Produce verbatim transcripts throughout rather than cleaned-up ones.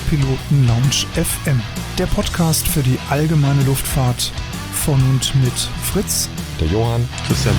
Flugpiloten Lounge F M, der Podcast für die allgemeine Luftfahrt von und mit Fritz, der Johann, Christian.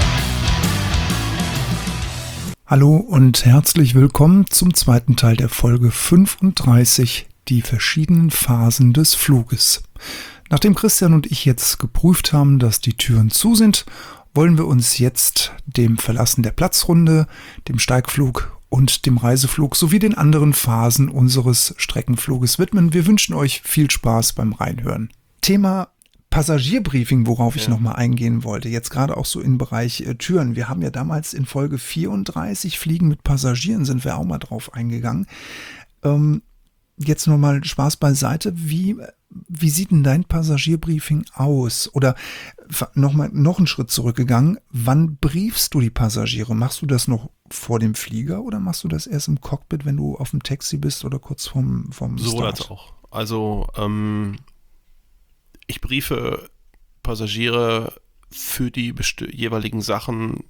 Hallo und herzlich willkommen zum zweiten Teil der Folge fünfunddreißig, die verschiedenen Phasen des Fluges. Nachdem Christian und ich jetzt geprüft haben, dass die Türen zu sind, wollen wir uns jetzt dem Verlassen der Platzrunde, dem Steigflug und dem Reiseflug sowie den anderen Phasen unseres Streckenfluges widmen. Wir wünschen euch viel Spaß beim Reinhören. Thema Passagierbriefing, worauf ich ja. nochmal eingehen wollte, jetzt gerade auch so im Bereich äh, Türen. Wir haben ja damals in Folge vierunddreißig Fliegen mit Passagieren, sind wir auch mal drauf eingegangen. Ähm, jetzt nochmal Spaß beiseite. Wie, wie sieht denn dein Passagierbriefing aus? Oder nochmal noch einen Schritt zurückgegangen. Wann briefst du die Passagiere? Machst du das noch vor dem Flieger oder machst du das erst im Cockpit, wenn du auf dem Taxi bist oder kurz vorm, vorm Start? Sowohl als auch. Also, ähm, ich briefe Passagiere für die besti- jeweiligen Sachen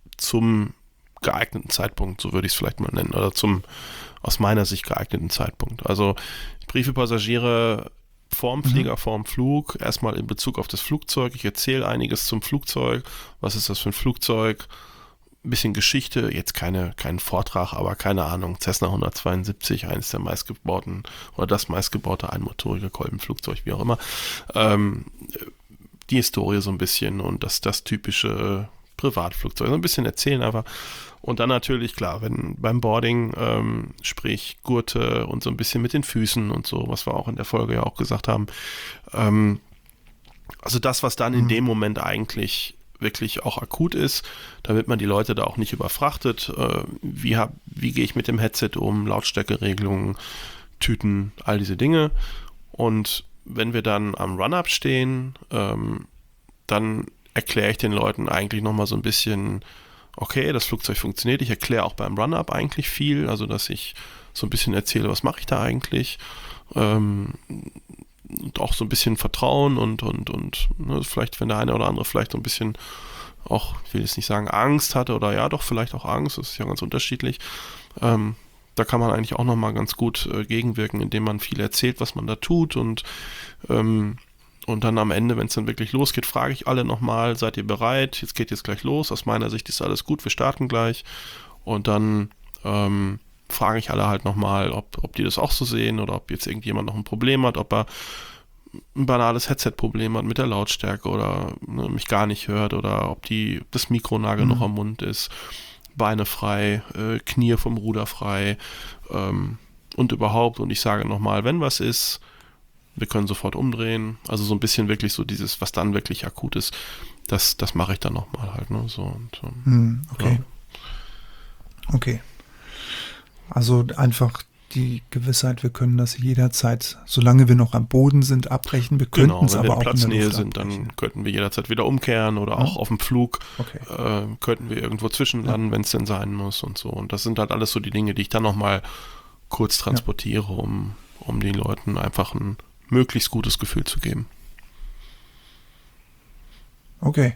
zum geeigneten Zeitpunkt, so würde ich es vielleicht mal nennen, oder zum aus meiner Sicht geeigneten Zeitpunkt. Also ich briefe Passagiere vorm Flieger, mhm. vorm Flug, erstmal in Bezug auf das Flugzeug. Ich erzähle einiges zum Flugzeug. Was ist das für ein Flugzeug? Ein bisschen Geschichte, jetzt keine, kein Vortrag, aber keine Ahnung, Cessna hundertzweiundsiebzig, eines der meistgebauten oder das meistgebaute einmotorige Kolbenflugzeug, wie auch immer. Ähm, die Historie so ein bisschen und das, das typische Privatflugzeug, so ein bisschen erzählen einfach. Und dann natürlich, klar, wenn beim Boarding, ähm, sprich Gurte und so ein bisschen mit den Füßen und so, was wir auch in der Folge ja auch gesagt haben. Ähm, also das, was dann in dem Moment eigentlich wirklich auch akut ist, damit man die Leute da auch nicht überfrachtet. Äh, wie hab, wie gehe ich mit dem Headset um, Lautstärkeregelungen, Tüten, all diese Dinge. Und wenn wir dann am Run-Up stehen, ähm, dann erkläre ich den Leuten eigentlich nochmal so ein bisschen, okay, das Flugzeug funktioniert. Ich erkläre auch beim Run-Up eigentlich viel, also dass ich so ein bisschen erzähle, was mache ich da eigentlich. Ähm, und auch so ein bisschen Vertrauen und, und, und ne, vielleicht, wenn der eine oder andere vielleicht so ein bisschen auch, ich will jetzt nicht sagen Angst hatte oder ja doch, vielleicht auch Angst, das ist ja ganz unterschiedlich. Ähm, da kann man eigentlich auch nochmal ganz gut äh, gegenwirken, indem man viel erzählt, was man da tut und ähm, und dann am Ende, wenn es dann wirklich losgeht, frage ich alle nochmal, seid ihr bereit? Jetzt geht jetzt gleich los. Aus meiner Sicht ist alles gut, wir starten gleich. Und dann ähm, frage ich alle halt nochmal, ob, ob die das auch so sehen oder ob jetzt irgendjemand noch ein Problem hat, ob er ein banales Headset-Problem hat mit der Lautstärke oder ne, mich gar nicht hört oder ob die das Mikro nah genug mhm. am Mund ist, Beine frei, äh, Knie vom Ruder frei ähm, und überhaupt. Und ich sage nochmal, wenn was ist, wir können sofort umdrehen. Also so ein bisschen wirklich so dieses, was dann wirklich akut ist, das, das mache ich dann nochmal halt. Ne? So, und, ähm, hm, okay. Ja. Okay. Also einfach die Gewissheit, wir können das jederzeit, solange wir noch am Boden sind, abbrechen. Wir könnten genau, es aber auch in auch in der Platznähe Luft sind, abbrechen. Dann könnten wir jederzeit wieder umkehren oder auch ja. auf dem Flug okay. äh, könnten wir irgendwo zwischenlanden, ja. wenn es denn sein muss und so. Und das sind halt alles so die Dinge, die ich dann nochmal kurz transportiere, ja. um, um den Leuten einfach ein möglichst gutes Gefühl zu geben. Okay.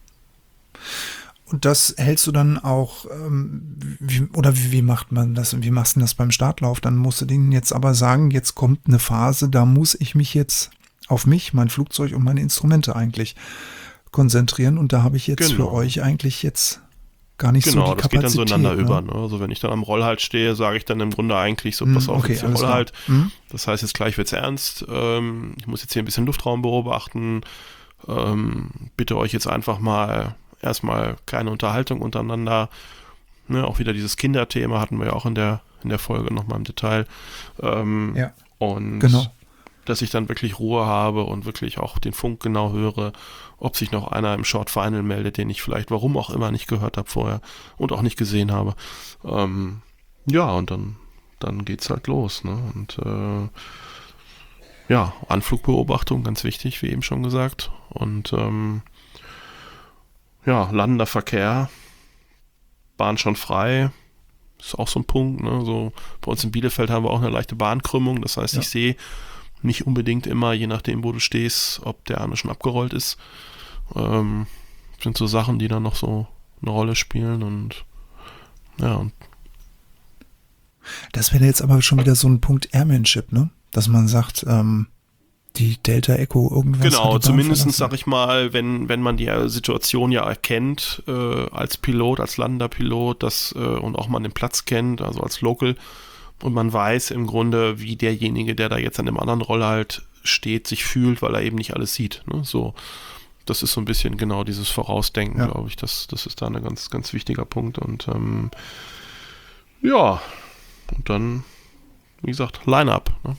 Und das hältst du dann auch, ähm, wie, oder wie, wie macht man das? Wie machst du das beim Startlauf? Dann musst du denen jetzt aber sagen, jetzt kommt eine Phase, da muss ich mich jetzt auf mich, mein Flugzeug und meine Instrumente eigentlich konzentrieren. Und da habe ich jetzt genau. für euch eigentlich jetzt gar nicht genau, so die Kapazität. Genau, das geht dann so ineinander ne? über. Ne? Also wenn ich dann am Rollhalt stehe, sage ich dann im Grunde eigentlich so, pass auf, okay, jetzt hier Rollhalt. Mhm. Das heißt, jetzt gleich wird's ernst. Ähm, ich muss jetzt hier ein bisschen Luftraum beobachten. Ähm, bitte euch jetzt einfach mal erstmal keine Unterhaltung untereinander. Ne? Auch wieder dieses Kinderthema hatten wir ja auch in der, in der Folge nochmal im Detail. Ähm, ja, und genau. dass ich dann wirklich Ruhe habe und wirklich auch den Funk genau höre, ob sich noch einer im Short Final meldet, den ich vielleicht, warum auch immer, nicht gehört habe vorher und auch nicht gesehen habe. Ähm, ja, und dann, dann geht's halt los. Ne? Und äh, ja, Anflugbeobachtung, ganz wichtig, wie eben schon gesagt. Und ähm, ja, landender Verkehr, Bahn schon frei, ist auch so ein Punkt. Ne? So, bei uns in Bielefeld haben wir auch eine leichte Bahnkrümmung, das heißt, ja. ich sehe nicht unbedingt immer, je nachdem, wo du stehst, ob der eine schon abgerollt ist. Ähm, sind so Sachen, die dann noch so eine Rolle spielen und ja. Das wäre jetzt aber schon wieder so ein Punkt Airmanship, ne? dass man sagt, ähm, die Delta Echo irgendwas. Genau, zumindest sage ich mal, wenn, wenn man die Situation ja erkennt, äh, als Pilot, als landender Pilot, das, äh, und auch mal den Platz kennt, also als Local, und man weiß im Grunde, wie derjenige, der da jetzt an dem anderen Roll halt steht, sich fühlt, weil er eben nicht alles sieht. Ne? So, das ist so ein bisschen genau dieses Vorausdenken, ja. glaube ich. Das, das ist da ein ganz, ganz wichtiger Punkt. Und ähm, ja, und dann, wie gesagt, Line-Up. Ne?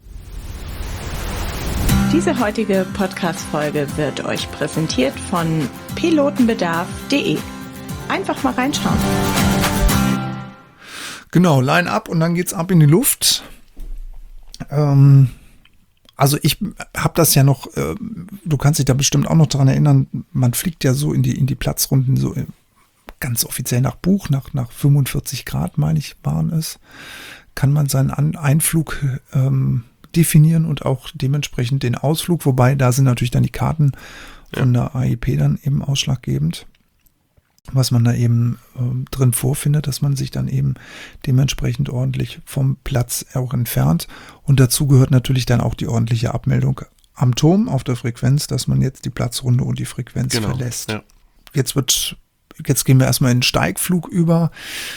Diese heutige Podcast-Folge wird euch präsentiert von pilotenbedarf punkt de. Einfach mal reinschauen. Genau, Line-Up und dann geht's ab in die Luft. Ähm, also ich habe das ja noch, äh, du kannst dich da bestimmt auch noch dran erinnern, man fliegt ja so in die, in die Platzrunden so ganz offiziell nach Buch, nach, nach fünfundvierzig Grad, meine ich, waren es, kann man seinen An- Einflug ähm, definieren und auch dementsprechend den Ausflug, wobei da sind natürlich dann die Karten von der A I P dann eben ausschlaggebend, was man da eben äh, drin vorfindet, dass man sich dann eben dementsprechend ordentlich vom Platz auch entfernt. Und dazu gehört natürlich dann auch die ordentliche Abmeldung am Turm auf der Frequenz, dass man jetzt die Platzrunde und die Frequenz genau, verlässt. Ja. Jetzt wird, jetzt gehen wir erstmal in den Steigflug über.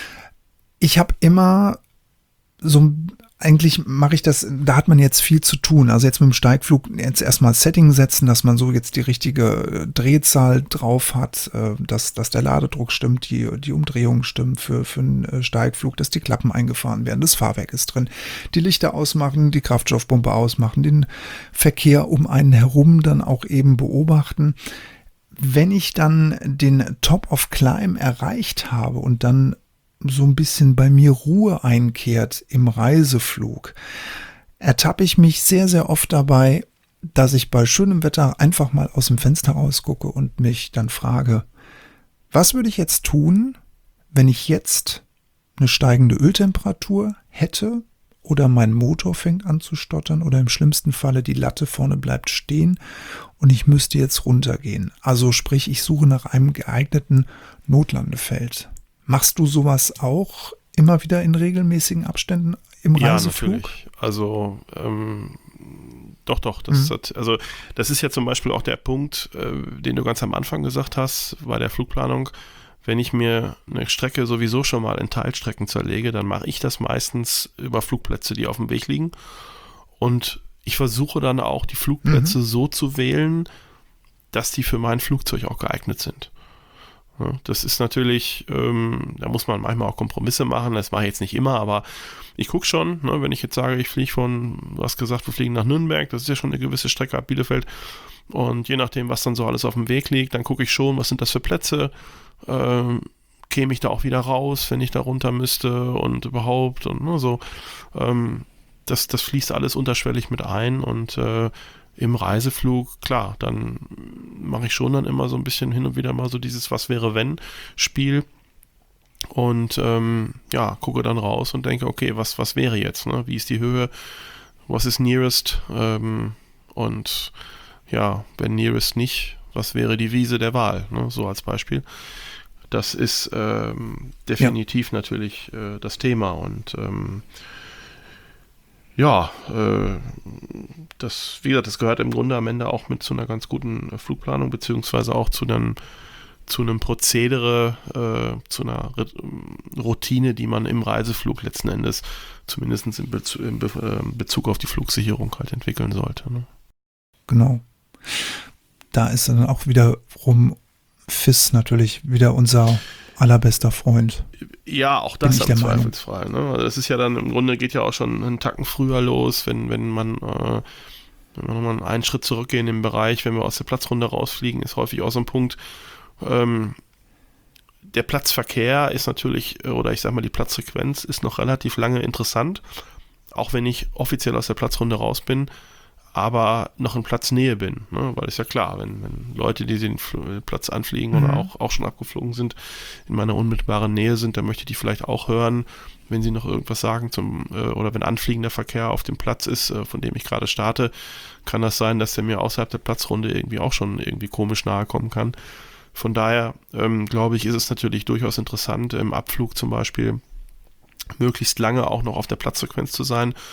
Ich habe immer so Eigentlich mache ich das, da hat man jetzt viel zu tun. Also jetzt mit dem Steigflug jetzt erstmal Setting setzen, dass man so jetzt die richtige Drehzahl drauf hat, dass, dass der Ladedruck stimmt, die, die Umdrehung stimmt für, für einen Steigflug, dass die Klappen eingefahren werden, das Fahrwerk ist drin, die Lichter ausmachen, die Kraftstoffpumpe ausmachen, den Verkehr um einen herum dann auch eben beobachten. Wenn ich dann den Top of Climb erreicht habe und dann so ein bisschen bei mir Ruhe einkehrt im Reiseflug, ertappe ich mich sehr, sehr oft dabei, dass ich bei schönem Wetter einfach mal aus dem Fenster rausgucke und mich dann frage, was würde ich jetzt tun, wenn ich jetzt eine steigende Öltemperatur hätte oder mein Motor fängt an zu stottern oder im schlimmsten Falle die Latte vorne bleibt stehen und ich müsste jetzt runtergehen. Also sprich, ich suche nach einem geeigneten Notlandefeld. Machst du sowas auch immer wieder in regelmäßigen Abständen im Reiseflug? Ja, natürlich. Also ähm, doch, doch. Das, mhm. hat, also, das ist ja zum Beispiel auch der Punkt, äh, den du ganz am Anfang gesagt hast, bei der Flugplanung. Wenn ich mir eine Strecke sowieso schon mal in Teilstrecken zerlege, dann mache ich das meistens über Flugplätze, die auf dem Weg liegen. Und ich versuche dann auch die Flugplätze mhm. so zu wählen, dass die für mein Flugzeug auch geeignet sind. Ja, das ist natürlich, ähm, da muss man manchmal auch Kompromisse machen, das mache ich jetzt nicht immer, aber ich gucke schon, ne, wenn ich jetzt sage, ich fliege von, du hast gesagt, wir fliegen nach Nürnberg, das ist ja schon eine gewisse Strecke ab Bielefeld und je nachdem, was dann so alles auf dem Weg liegt, dann gucke ich schon, was sind das für Plätze, ähm, käme ich da auch wieder raus, wenn ich da runter müsste und überhaupt und ne, so, ähm, das, das fließt alles unterschwellig mit ein und äh, im Reiseflug, klar, dann mache ich schon dann immer so ein bisschen hin und wieder mal so dieses Was-wäre-wenn-Spiel und ähm, ja, gucke dann raus und denke, okay, was, was wäre jetzt, ne? Wie ist die Höhe, was ist Nearest ähm, und ja, wenn Nearest nicht, was wäre die Wiese der Wahl, ne? So als Beispiel. Das ist ähm, definitiv ja. natürlich äh, das Thema und ähm, Ja, äh, das, wie gesagt, das gehört im Grunde am Ende auch mit zu einer ganz guten Flugplanung, beziehungsweise auch zu einem, zu einem Prozedere, äh, zu einer Routine, die man im Reiseflug letzten Endes zumindest in Bezug, in Be- äh, Bezug auf die Flugsicherung halt entwickeln sollte. Ne? Genau. Da ist dann auch wiederum F I S natürlich wieder unser allerbester Freund. Ja, auch das am Zweifelsfall. Ne? Also das ist ja dann im Grunde geht ja auch schon einen Tacken früher los, wenn, wenn man äh, wenn wir nochmal einen Schritt zurückgehen im Bereich, wenn wir aus der Platzrunde rausfliegen, ist häufig auch so ein Punkt, ähm, der Platzverkehr ist natürlich, oder ich sag mal, die Platzfrequenz ist noch relativ lange interessant, auch wenn ich offiziell aus der Platzrunde raus bin, aber noch in Platznähe bin, ne? Weil ist ja klar, wenn, wenn Leute, die den Fl- Platz anfliegen mhm. oder auch, auch schon abgeflogen sind, in meiner unmittelbaren Nähe sind, dann möchte ich die vielleicht auch hören, wenn sie noch irgendwas sagen zum äh, oder wenn anfliegender Verkehr auf dem Platz ist, äh, von dem ich gerade starte, kann das sein, dass der mir außerhalb der Platzrunde irgendwie auch schon irgendwie komisch nahe kommen kann. Von daher ähm, glaube ich, ist es natürlich durchaus interessant, im Abflug zum Beispiel möglichst lange auch noch auf der Platzfrequenz zu sein,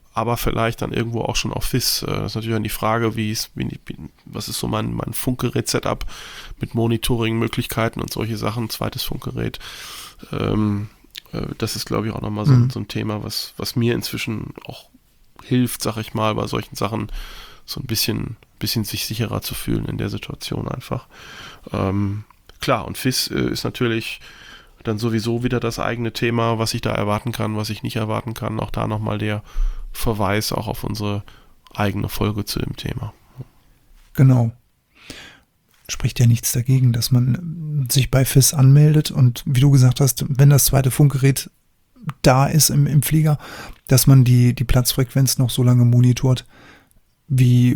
aber vielleicht dann irgendwo auch schon auf F I S. Das ist natürlich dann die Frage, wie ist, wie, was ist so mein, mein Funkgerät-Setup mit Monitoring-Möglichkeiten und solche Sachen, zweites Funkgerät. Ähm, äh, das ist, glaube ich, auch nochmal so, mhm. so ein Thema, was, was mir inzwischen auch hilft, sag ich mal, bei solchen Sachen so ein bisschen, bisschen sich sicherer zu fühlen in der Situation einfach. Ähm, klar, und F I S äh, ist natürlich dann sowieso wieder das eigene Thema, was ich da erwarten kann, was ich nicht erwarten kann. Auch da nochmal der Verweis auch auf unsere eigene Folge zu dem Thema. Genau. Spricht ja nichts dagegen, dass man sich bei F I S anmeldet und wie du gesagt hast, wenn das zweite Funkgerät da ist im, im Flieger, dass man die, die Platzfrequenz noch so lange monitort, wie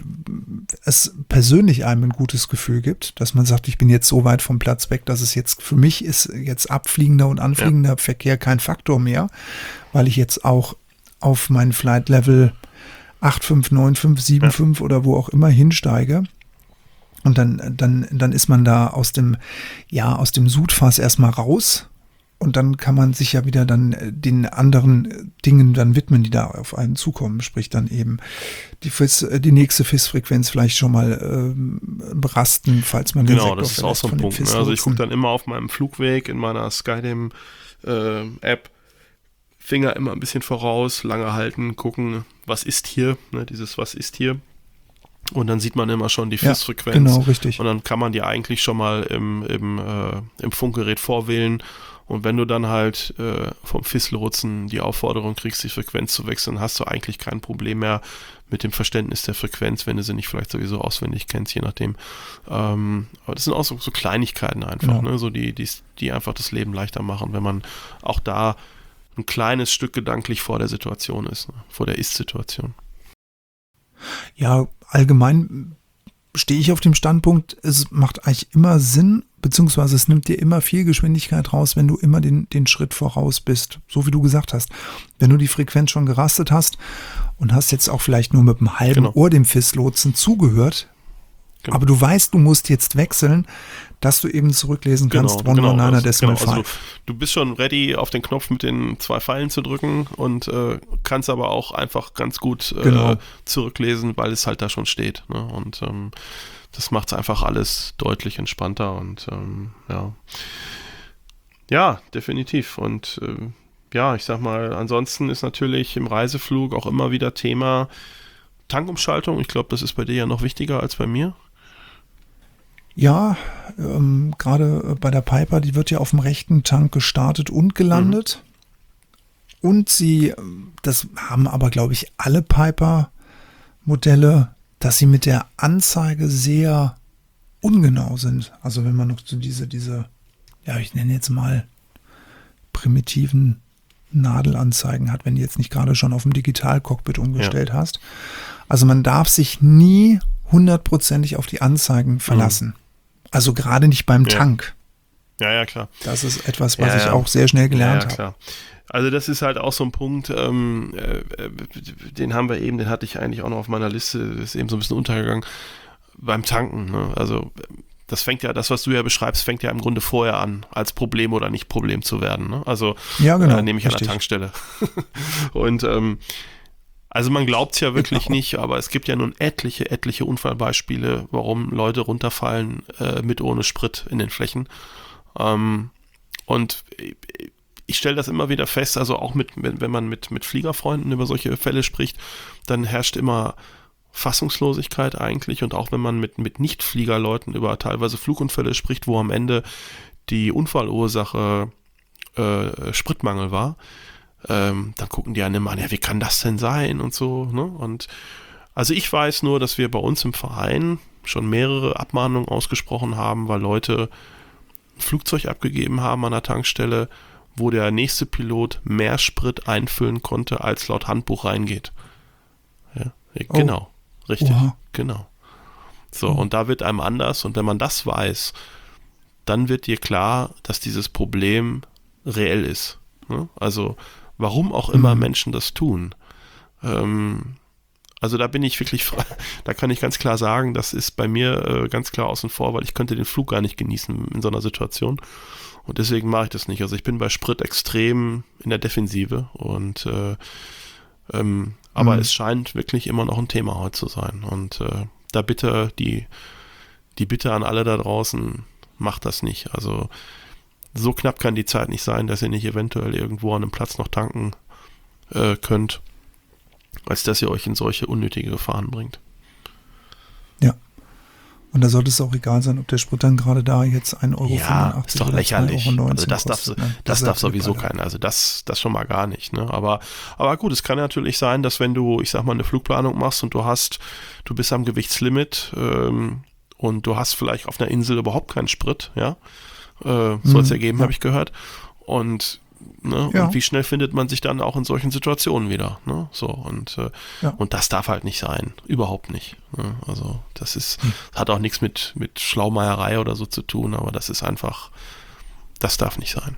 es persönlich einem ein gutes Gefühl gibt, dass man sagt, ich bin jetzt so weit vom Platz weg, dass es jetzt für mich ist jetzt abfliegender und anfliegender ja. Verkehr kein Faktor mehr, weil ich jetzt auch auf mein Flight Level acht fünf, neun fünf, sieben fünf ja. oder wo auch immer hinsteige. Und dann, dann, dann ist man da aus dem, ja, aus dem Sudfass erstmal raus. Und dann kann man sich ja wieder dann den anderen Dingen dann widmen, die da auf einen zukommen. Sprich dann eben die, F I S, die nächste F I S-Frequenz vielleicht schon mal ähm, berasten, falls man den Genau, Sektor das ist auch so ein Punkt. Ne? Also ich gucke dann immer auf meinem Flugweg in meiner Skydam äh, App, Finger immer ein bisschen voraus, lange halten, gucken, was ist hier, ne? Dieses was ist hier. Und dann sieht man immer schon die F I S-Frequenz. Ja, genau, richtig. Und dann kann man die eigentlich schon mal im, im, äh, im Funkgerät vorwählen. Und wenn du dann halt äh, vom F I S-Lotsen die Aufforderung kriegst, die Frequenz zu wechseln, hast du eigentlich kein Problem mehr mit dem Verständnis der Frequenz, wenn du sie nicht vielleicht sowieso auswendig kennst, je nachdem. Ähm, aber das sind auch so, so Kleinigkeiten einfach, genau. ne? So die, die, die einfach das Leben leichter machen, wenn man auch da ein kleines Stück gedanklich vor der Situation ist, ne? Vor der Ist-Situation. Ja, allgemein stehe ich auf dem Standpunkt, es macht eigentlich immer Sinn, beziehungsweise es nimmt dir immer viel Geschwindigkeit raus, wenn du immer den, den Schritt voraus bist, so wie du gesagt hast. Wenn du die Frequenz schon gerastet hast und hast jetzt auch vielleicht nur mit einem halben genau. Ohr dem F I S-Lotsen zugehört, genau. aber du weißt, du musst jetzt wechseln, dass du eben zurücklesen kannst, genau, one genau, one niner also, decimal genau, also five. du, du bist schon ready, auf den Knopf mit den zwei Pfeilen zu drücken und äh, kannst aber auch einfach ganz gut äh, genau. zurücklesen, weil es halt da schon steht. Ne? Und ähm, das macht es einfach alles deutlich entspannter und ähm, ja. Ja, definitiv. Und äh, ja, ich sag mal, ansonsten ist natürlich im Reiseflug auch immer wieder Thema Tankumschaltung. Ich glaube, das ist bei dir ja noch wichtiger als bei mir. Ja, ähm, gerade bei der Piper, die wird ja auf dem rechten Tank gestartet und gelandet. Mhm. Und sie, das haben aber, glaube ich, alle Piper-Modelle, dass sie mit der Anzeige sehr ungenau sind. Also wenn man noch so diese, diese, ja, ich nenne jetzt mal primitiven Nadelanzeigen hat, wenn du jetzt nicht gerade schon auf dem Digital-Cockpit umgestellt ja. hast. Also man darf sich nie hundertprozentig auf die Anzeigen verlassen. Mhm. Also gerade nicht beim ja. Tank. Ja, ja, klar. Das ist etwas, was ja, ich ja. auch sehr schnell gelernt ja, ja, klar. habe. Also das ist halt auch so ein Punkt, ähm, äh, den haben wir eben, den hatte ich eigentlich auch noch auf meiner Liste, ist eben so ein bisschen untergegangen, beim Tanken. Ne? Also das fängt ja, das, was du ja beschreibst, fängt ja im Grunde vorher an, als Problem oder nicht Problem zu werden. Ne? Also ja, genau, äh, nehme ich richtig. An der Tankstelle. Und ähm, also man glaubt es ja wirklich genau. nicht, aber es gibt ja nun etliche, etliche Unfallbeispiele, warum Leute runterfallen äh, mit ohne Sprit in den Flächen. Ähm, und ich stelle das immer wieder fest, also auch mit, wenn man mit, mit Fliegerfreunden über solche Fälle spricht, dann herrscht immer Fassungslosigkeit eigentlich, und auch wenn man mit, mit Nicht-Fliegerleuten über teilweise Flugunfälle spricht, wo am Ende die Unfallursache äh, Spritmangel war, Ähm, dann gucken die einen immer an, ja, wie kann das denn sein und so, ne? Und also ich weiß nur, dass wir bei uns im Verein schon mehrere Abmahnungen ausgesprochen haben, weil Leute ein Flugzeug abgegeben haben an der Tankstelle, wo der nächste Pilot mehr Sprit einfüllen konnte, als laut Handbuch reingeht. Ja, oh. Genau, richtig, Oha. Genau. So, oh. Und da wird einem anders, und wenn man das weiß, dann wird dir klar, dass dieses Problem reell ist. Ne? Also warum auch immer mhm. Menschen das tun. Ähm, also da bin ich wirklich, da kann ich ganz klar sagen, das ist bei mir äh, ganz klar außen vor, weil ich könnte den Flug gar nicht genießen in so einer Situation. Und deswegen mache ich das nicht. Also ich bin bei Sprit extrem in der Defensive und äh, Ähm, aber Mhm. es scheint wirklich immer noch ein Thema heute zu sein. Und äh, da bitte die, die Bitte an alle da draußen, macht das nicht. Also so knapp kann die Zeit nicht sein, dass ihr nicht eventuell irgendwo an einem Platz noch tanken äh, könnt, als dass ihr euch in solche unnötige Gefahren bringt. Ja. Und da sollte es auch egal sein, ob der Sprit dann gerade da jetzt ein Euro Ja, ist doch lächerlich. Also das darf, kostet, ne? das Das darf ist sowieso Blöde. keiner. Also das, das schon mal gar nicht. Ne? Aber, aber gut, es kann natürlich sein, dass wenn du, ich sag mal, eine Flugplanung machst und du hast, du bist am Gewichtslimit ähm, und du hast vielleicht auf einer Insel überhaupt keinen Sprit, ja, äh, soll es Mhm, ja geben, ja. habe ich gehört. Und Ne? Ja. Und wie schnell findet man sich dann auch in solchen Situationen wieder? Ne? So, und, äh, Ja. und das darf halt nicht sein. Überhaupt nicht. Ne? Also das ist, Hm. hat auch nichts mit, mit Schlaumeierei oder so zu tun, aber das ist einfach, das darf nicht sein.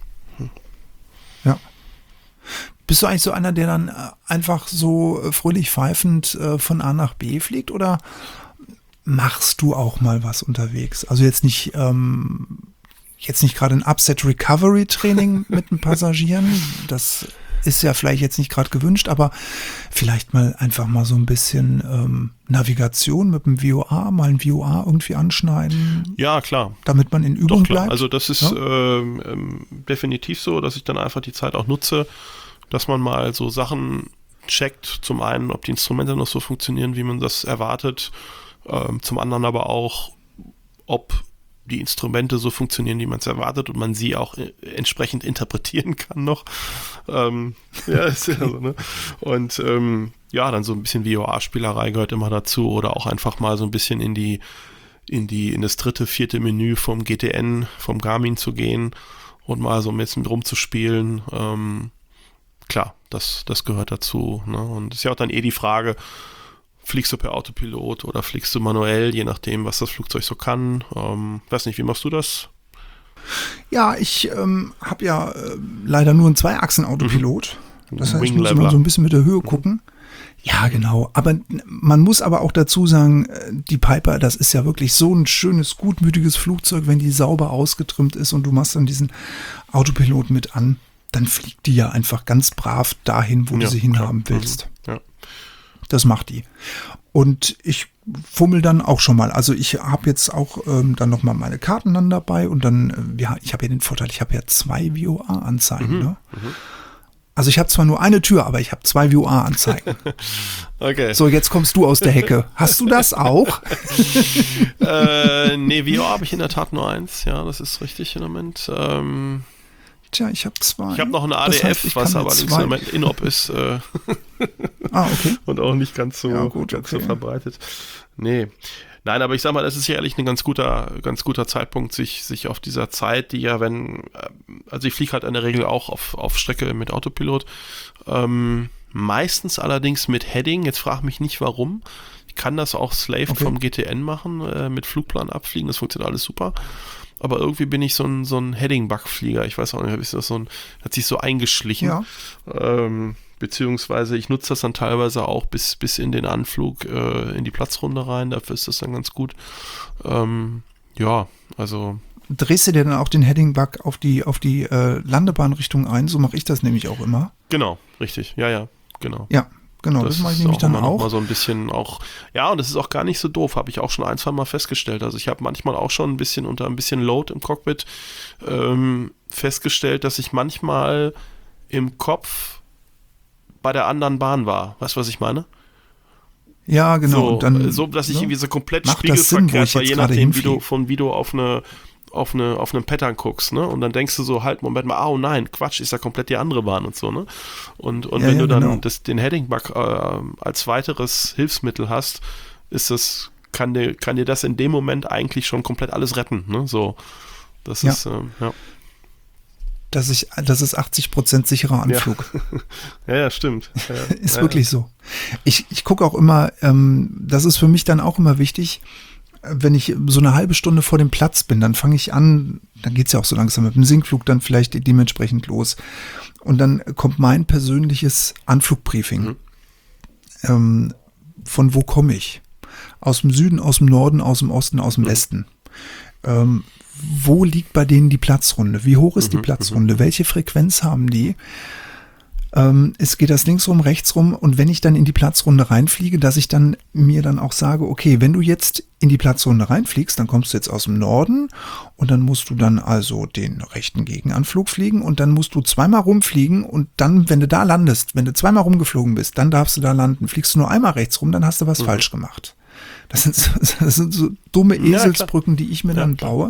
Ja. Bist du eigentlich so einer, der dann äh, einfach so äh, fröhlich pfeifend äh, von A nach B fliegt oder machst du auch mal was unterwegs? Also jetzt nicht, ähm, jetzt nicht gerade ein Upset-Recovery-Training mit den Passagieren, das ist ja vielleicht jetzt nicht gerade gewünscht, aber vielleicht mal einfach mal so ein bisschen ähm, Navigation mit dem V O A, mal ein V O A irgendwie anschneiden, Ja, klar. damit man in Übung Doch, klar. bleibt. Also das ist Ja? ähm, ähm, definitiv so, dass ich dann einfach die Zeit auch nutze, dass man mal so Sachen checkt. Zum einen, ob die Instrumente noch so funktionieren, wie man das erwartet. Ähm, zum anderen aber auch, ob die Instrumente so funktionieren, wie man es erwartet und man sie auch äh, entsprechend interpretieren kann noch. Ähm, ja, ist ja so, ne? Und ähm, ja, dann so ein bisschen V O A-Spielerei gehört immer dazu oder auch einfach mal so ein bisschen in die in die in das dritte, vierte Menü vom G T N, vom Garmin zu gehen und mal so ein bisschen rumzuspielen. Ähm, klar, das, das gehört dazu. Ne? Und es ist ja auch dann eh die Frage, fliegst du per Autopilot oder fliegst du manuell, je nachdem, was das Flugzeug so kann. Ähm, weiß nicht, wie machst du das? Ja, ich ähm, habe ja äh, leider nur einen Zweiachsen-Autopilot. Das heißt, ich muss Wing-Leveler. immer so ein bisschen mit der Höhe gucken. Ja, genau. Aber n- man muss aber auch dazu sagen, äh, die Piper, das ist ja wirklich so ein schönes, gutmütiges Flugzeug, wenn die sauber ausgetrimmt ist und du machst dann diesen Autopilot mit an, dann fliegt die ja einfach ganz brav dahin, wo Ja, du sie klar. hinhaben willst. Mhm. Ja. Das macht die. Und ich fummel dann auch schon mal. Also ich habe jetzt auch ähm, dann nochmal meine Karten dann dabei und dann, äh, ja, ich habe ja den Vorteil, ich habe ja zwei V O A-Anzeigen. Mhm. Ne? Also ich habe zwar nur eine Tür, aber ich habe zwei V O A-Anzeigen. Okay. So, jetzt kommst du aus der Hecke. Hast du das auch? äh, nee, V O A habe ich in der Tat nur eins. Ja, das ist richtig im Moment. Ähm, Tja, ich habe zwei. ich habe noch ein A D F, Das heißt, ich was kann aber mit allerdings zwei- im Moment in-op ist. Äh, Ah, okay. und auch nicht ganz so, Ja, gut, ganz okay. so verbreitet. Nee. Nein, aber ich sag mal, das ist sicherlich ein ganz guter, ganz guter Zeitpunkt, sich, sich auf dieser Zeit, die ja, wenn, äh, also ich fliege halt in der Regel auch auf, auf Strecke mit Autopilot, ähm, meistens allerdings mit Heading, jetzt frag mich nicht warum, ich kann das auch Slave Okay. vom G T N machen, äh, mit Flugplan abfliegen, das funktioniert alles super, aber irgendwie bin ich so ein, so ein Heading-Bug-Flieger, ich weiß auch nicht, ist das so ein, hat sich so eingeschlichen. Ja. Ähm, beziehungsweise ich nutze das dann teilweise auch bis, bis in den Anflug äh, in die Platzrunde rein, dafür ist das dann ganz gut. Ähm, ja, also Drehst du dir dann auch den Heading-Bug auf die, auf die äh, Landebahnrichtung ein? So mache ich das nämlich auch immer. genau, richtig, ja, ja, genau. Ja, genau. Das, mache ich ist nämlich dann immer noch auch. mal so ein bisschen auch, ja, und das ist auch gar nicht so doof, habe ich auch schon ein, zwei Mal festgestellt. Also ich habe manchmal auch schon ein bisschen unter ein bisschen Load im Cockpit ähm, festgestellt, dass ich manchmal im Kopf bei der anderen Bahn war. Weißt du, was ich meine? Ja, genau. So, und dann, so, dass ich ne? irgendwie so komplett Macht das Sinn, wo spiegelverkehrt ich war, jetzt je gerade nachdem, wie du hinfliege? von Video auf eine auf eine auf einen Pattern guckst, ne? Und dann denkst du so, halt, Moment mal, oh nein, Quatsch, ist ja komplett die andere Bahn und so, ne? Und, und Ja, wenn ja, du dann genau. das, den Heading-Bug äh, als weiteres Hilfsmittel hast, ist das, kann dir, kann dir das in dem Moment eigentlich schon komplett alles retten, ne? So, das Ja. ist, ähm, ja. Das ist, das ist achtzig Prozent sicherer Anflug. Ja, ja, stimmt. Ja, Ist ja, wirklich so. Ich, ich gucke auch immer, ähm, das ist für mich dann auch immer wichtig, äh, wenn ich so eine halbe Stunde vor dem Platz bin, dann fange ich an, dann geht's ja auch so langsam mit dem Sinkflug dann vielleicht dementsprechend los. Und dann kommt mein persönliches Anflugbriefing. Mhm. Ähm, von wo komme ich? Aus dem Süden, aus dem Norden, aus dem Osten, aus dem Mhm. Westen. Ähm, wo liegt bei denen die Platzrunde? Wie hoch ist die Mhm, Platzrunde? Welche Frequenz haben die? ähm, es geht das links rum, rechts rum und wenn ich dann in die Platzrunde reinfliege, dass ich dann mir dann auch sage, okay, wenn du jetzt in die Platzrunde reinfliegst, dann kommst du jetzt aus dem Norden und dann musst du dann also den rechten Gegenanflug fliegen und dann musst du zweimal rumfliegen und dann, wenn du da landest, wenn du zweimal rumgeflogen bist, dann darfst du da landen. Fliegst du nur einmal rechts rum, dann hast du was mhm. falsch gemacht. Das sind, so, das sind so dumme Eselsbrücken, ja, die ich mir ja, dann klar. baue.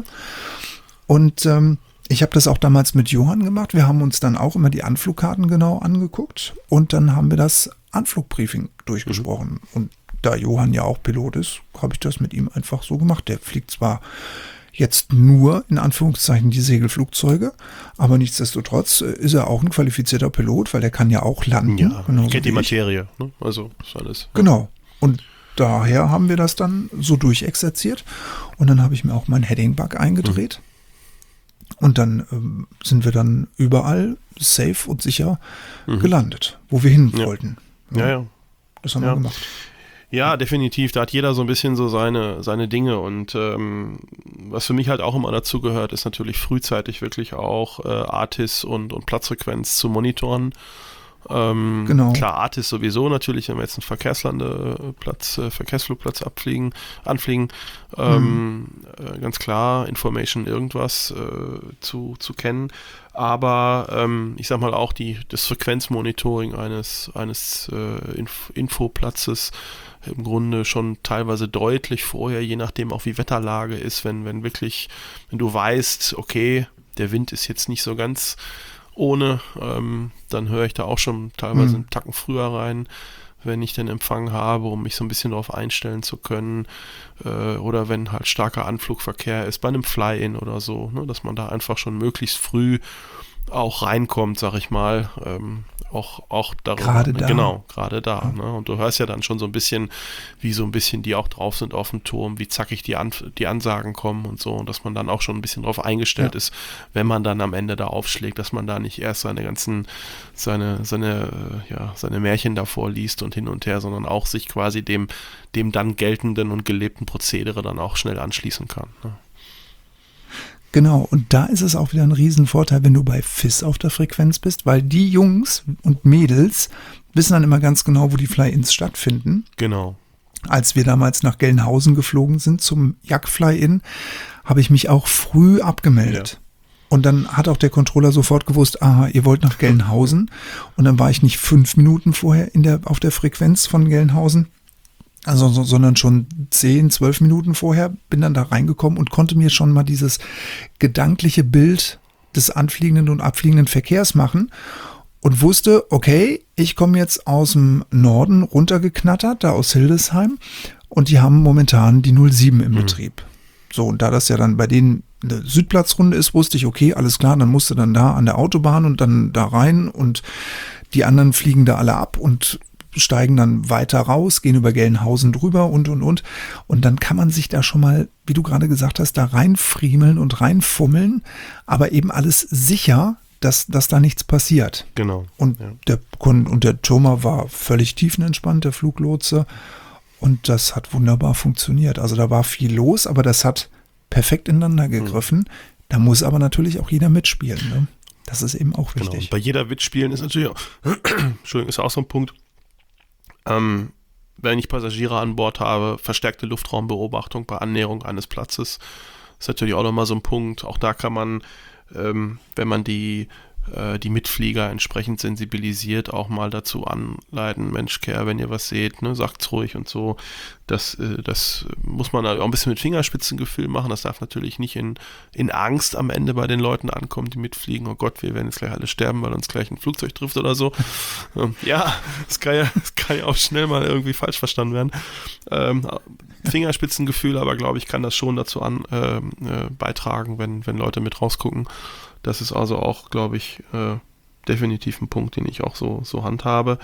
Und ähm, ich habe das auch damals mit Johann gemacht. Wir haben uns dann auch immer die Anflugkarten genau angeguckt und dann haben wir das Anflugbriefing durchgesprochen. Mhm. Und da Johann ja auch Pilot ist, habe ich das mit ihm einfach so gemacht. Der fliegt zwar jetzt nur, in Anführungszeichen, die Segelflugzeuge, aber nichtsdestotrotz ist er auch ein qualifizierter Pilot, weil der kann ja auch landen. Ja, kennt die Materie, ne? Also ist alles. Ja. Genau. Und daher haben wir das dann so durchexerziert und dann habe ich mir auch mein Heading-Bug eingedreht. Mhm. Und dann ähm, sind wir dann überall safe und sicher mhm. gelandet, wo wir hin ja. wollten. Ja, ja. ja. Das haben ja. wir gemacht. Ja, definitiv. Da hat jeder so ein bisschen so seine, seine Dinge. Und ähm, was für mich halt auch immer dazu gehört, ist natürlich frühzeitig wirklich auch äh, Artis und, und Platzfrequenz zu monitoren. Ähm, genau. Klar, Artis sowieso natürlich, wenn wir jetzt einen Verkehrslandeplatz, äh, Verkehrsflugplatz abfliegen, anfliegen, ähm, mhm. äh, ganz klar, Information irgendwas äh, zu, zu kennen, aber ähm, ich sag mal auch die, das Frequenzmonitoring eines, eines äh, Inf- Infoplatzes im Grunde schon teilweise deutlich vorher, je nachdem auch wie Wetterlage ist, wenn, wenn wirklich, wenn du weißt, okay, der Wind ist jetzt nicht so ganz ohne, ähm, dann höre ich da auch schon teilweise mhm. einen Tacken früher rein, wenn ich den Empfang habe, um mich so ein bisschen darauf einstellen zu können, äh, oder wenn halt starker Anflugverkehr ist, bei einem Fly-In oder so, ne, dass man da einfach schon möglichst früh auch reinkommt, sag ich mal, ähm, auch, auch darüber. Gerade da. Genau, gerade da. Ja. Ne? Und du hörst ja dann schon so ein bisschen, wie so ein bisschen die auch drauf sind auf dem Turm, wie zackig die, An- die Ansagen kommen und so, und dass man dann auch schon ein bisschen drauf eingestellt ja. ist, wenn man dann am Ende da aufschlägt, dass man da nicht erst seine ganzen, seine, seine, ja, seine Märchen davor liest und hin und her, sondern auch sich quasi dem, dem dann geltenden und gelebten Prozedere dann auch schnell anschließen kann. Ne? Genau, und da ist es auch wieder ein Riesenvorteil, wenn du bei F I S auf der Frequenz bist, weil die Jungs und Mädels wissen dann immer ganz genau, wo die Fly-Ins stattfinden. Genau. Als wir damals nach Gelnhausen geflogen sind zum Jack-Fly-In, habe ich mich auch früh abgemeldet. Ja. Und dann hat auch der Controller sofort gewusst, aha, ihr wollt nach Gelnhausen. Und dann war ich nicht fünf Minuten vorher in der, auf der Frequenz von Gelnhausen, Also, so, sondern schon zehn, zwölf Minuten vorher, bin dann da reingekommen und konnte mir schon mal dieses gedankliche Bild des anfliegenden und abfliegenden Verkehrs machen und wusste, okay, ich komme jetzt aus dem Norden runtergeknattert, da aus Hildesheim, und die haben momentan die null sieben im mhm. Betrieb. So, und da das ja dann bei denen eine Südplatzrunde ist, wusste ich, okay, alles klar, dann musst du dann da an der Autobahn und dann da rein und die anderen fliegen da alle ab und steigen dann weiter raus, gehen über Gelnhausen drüber und, und, und. Und dann kann man sich da schon mal, wie du gerade gesagt hast, da reinfriemeln und reinfummeln, aber eben alles sicher, dass, dass da nichts passiert. Genau. Und, ja. der, und der Thomas war völlig tiefenentspannt, der Fluglotse. Und das hat wunderbar funktioniert. Also da war viel los, aber das hat perfekt ineinander gegriffen. Mhm. Da muss aber natürlich auch jeder mitspielen. Ne? Das ist eben auch wichtig. Genau. Und bei jeder Mitspielen ist natürlich auch, Entschuldigung, ist auch so ein Punkt, Ähm, wenn ich Passagiere an Bord habe, verstärkte Luftraumbeobachtung bei Annäherung eines Platzes, ist natürlich auch nochmal so ein Punkt. Auch da kann man, ähm, wenn man die, äh, die Mitflieger entsprechend sensibilisiert, auch mal dazu anleiten, Mensch, Kerl, wenn ihr was seht, ne, sagt's ruhig und so. Das, äh, das muss man auch ein bisschen mit Fingerspitzengefühl machen. Das darf natürlich nicht in, in Angst am Ende bei den Leuten ankommen, die mitfliegen. Oh Gott, wir werden jetzt gleich alle sterben, weil uns gleich ein Flugzeug trifft oder so. ähm, ja, das kann ja, das kann ja auch schnell mal irgendwie falsch verstanden werden. Ähm, Fingerspitzengefühl, aber glaube ich, kann das schon dazu an, äh, äh, beitragen, wenn, wenn Leute mit rausgucken. Das ist also auch, glaube ich, äh, definitiv ein Punkt, den ich auch so, so handhabe.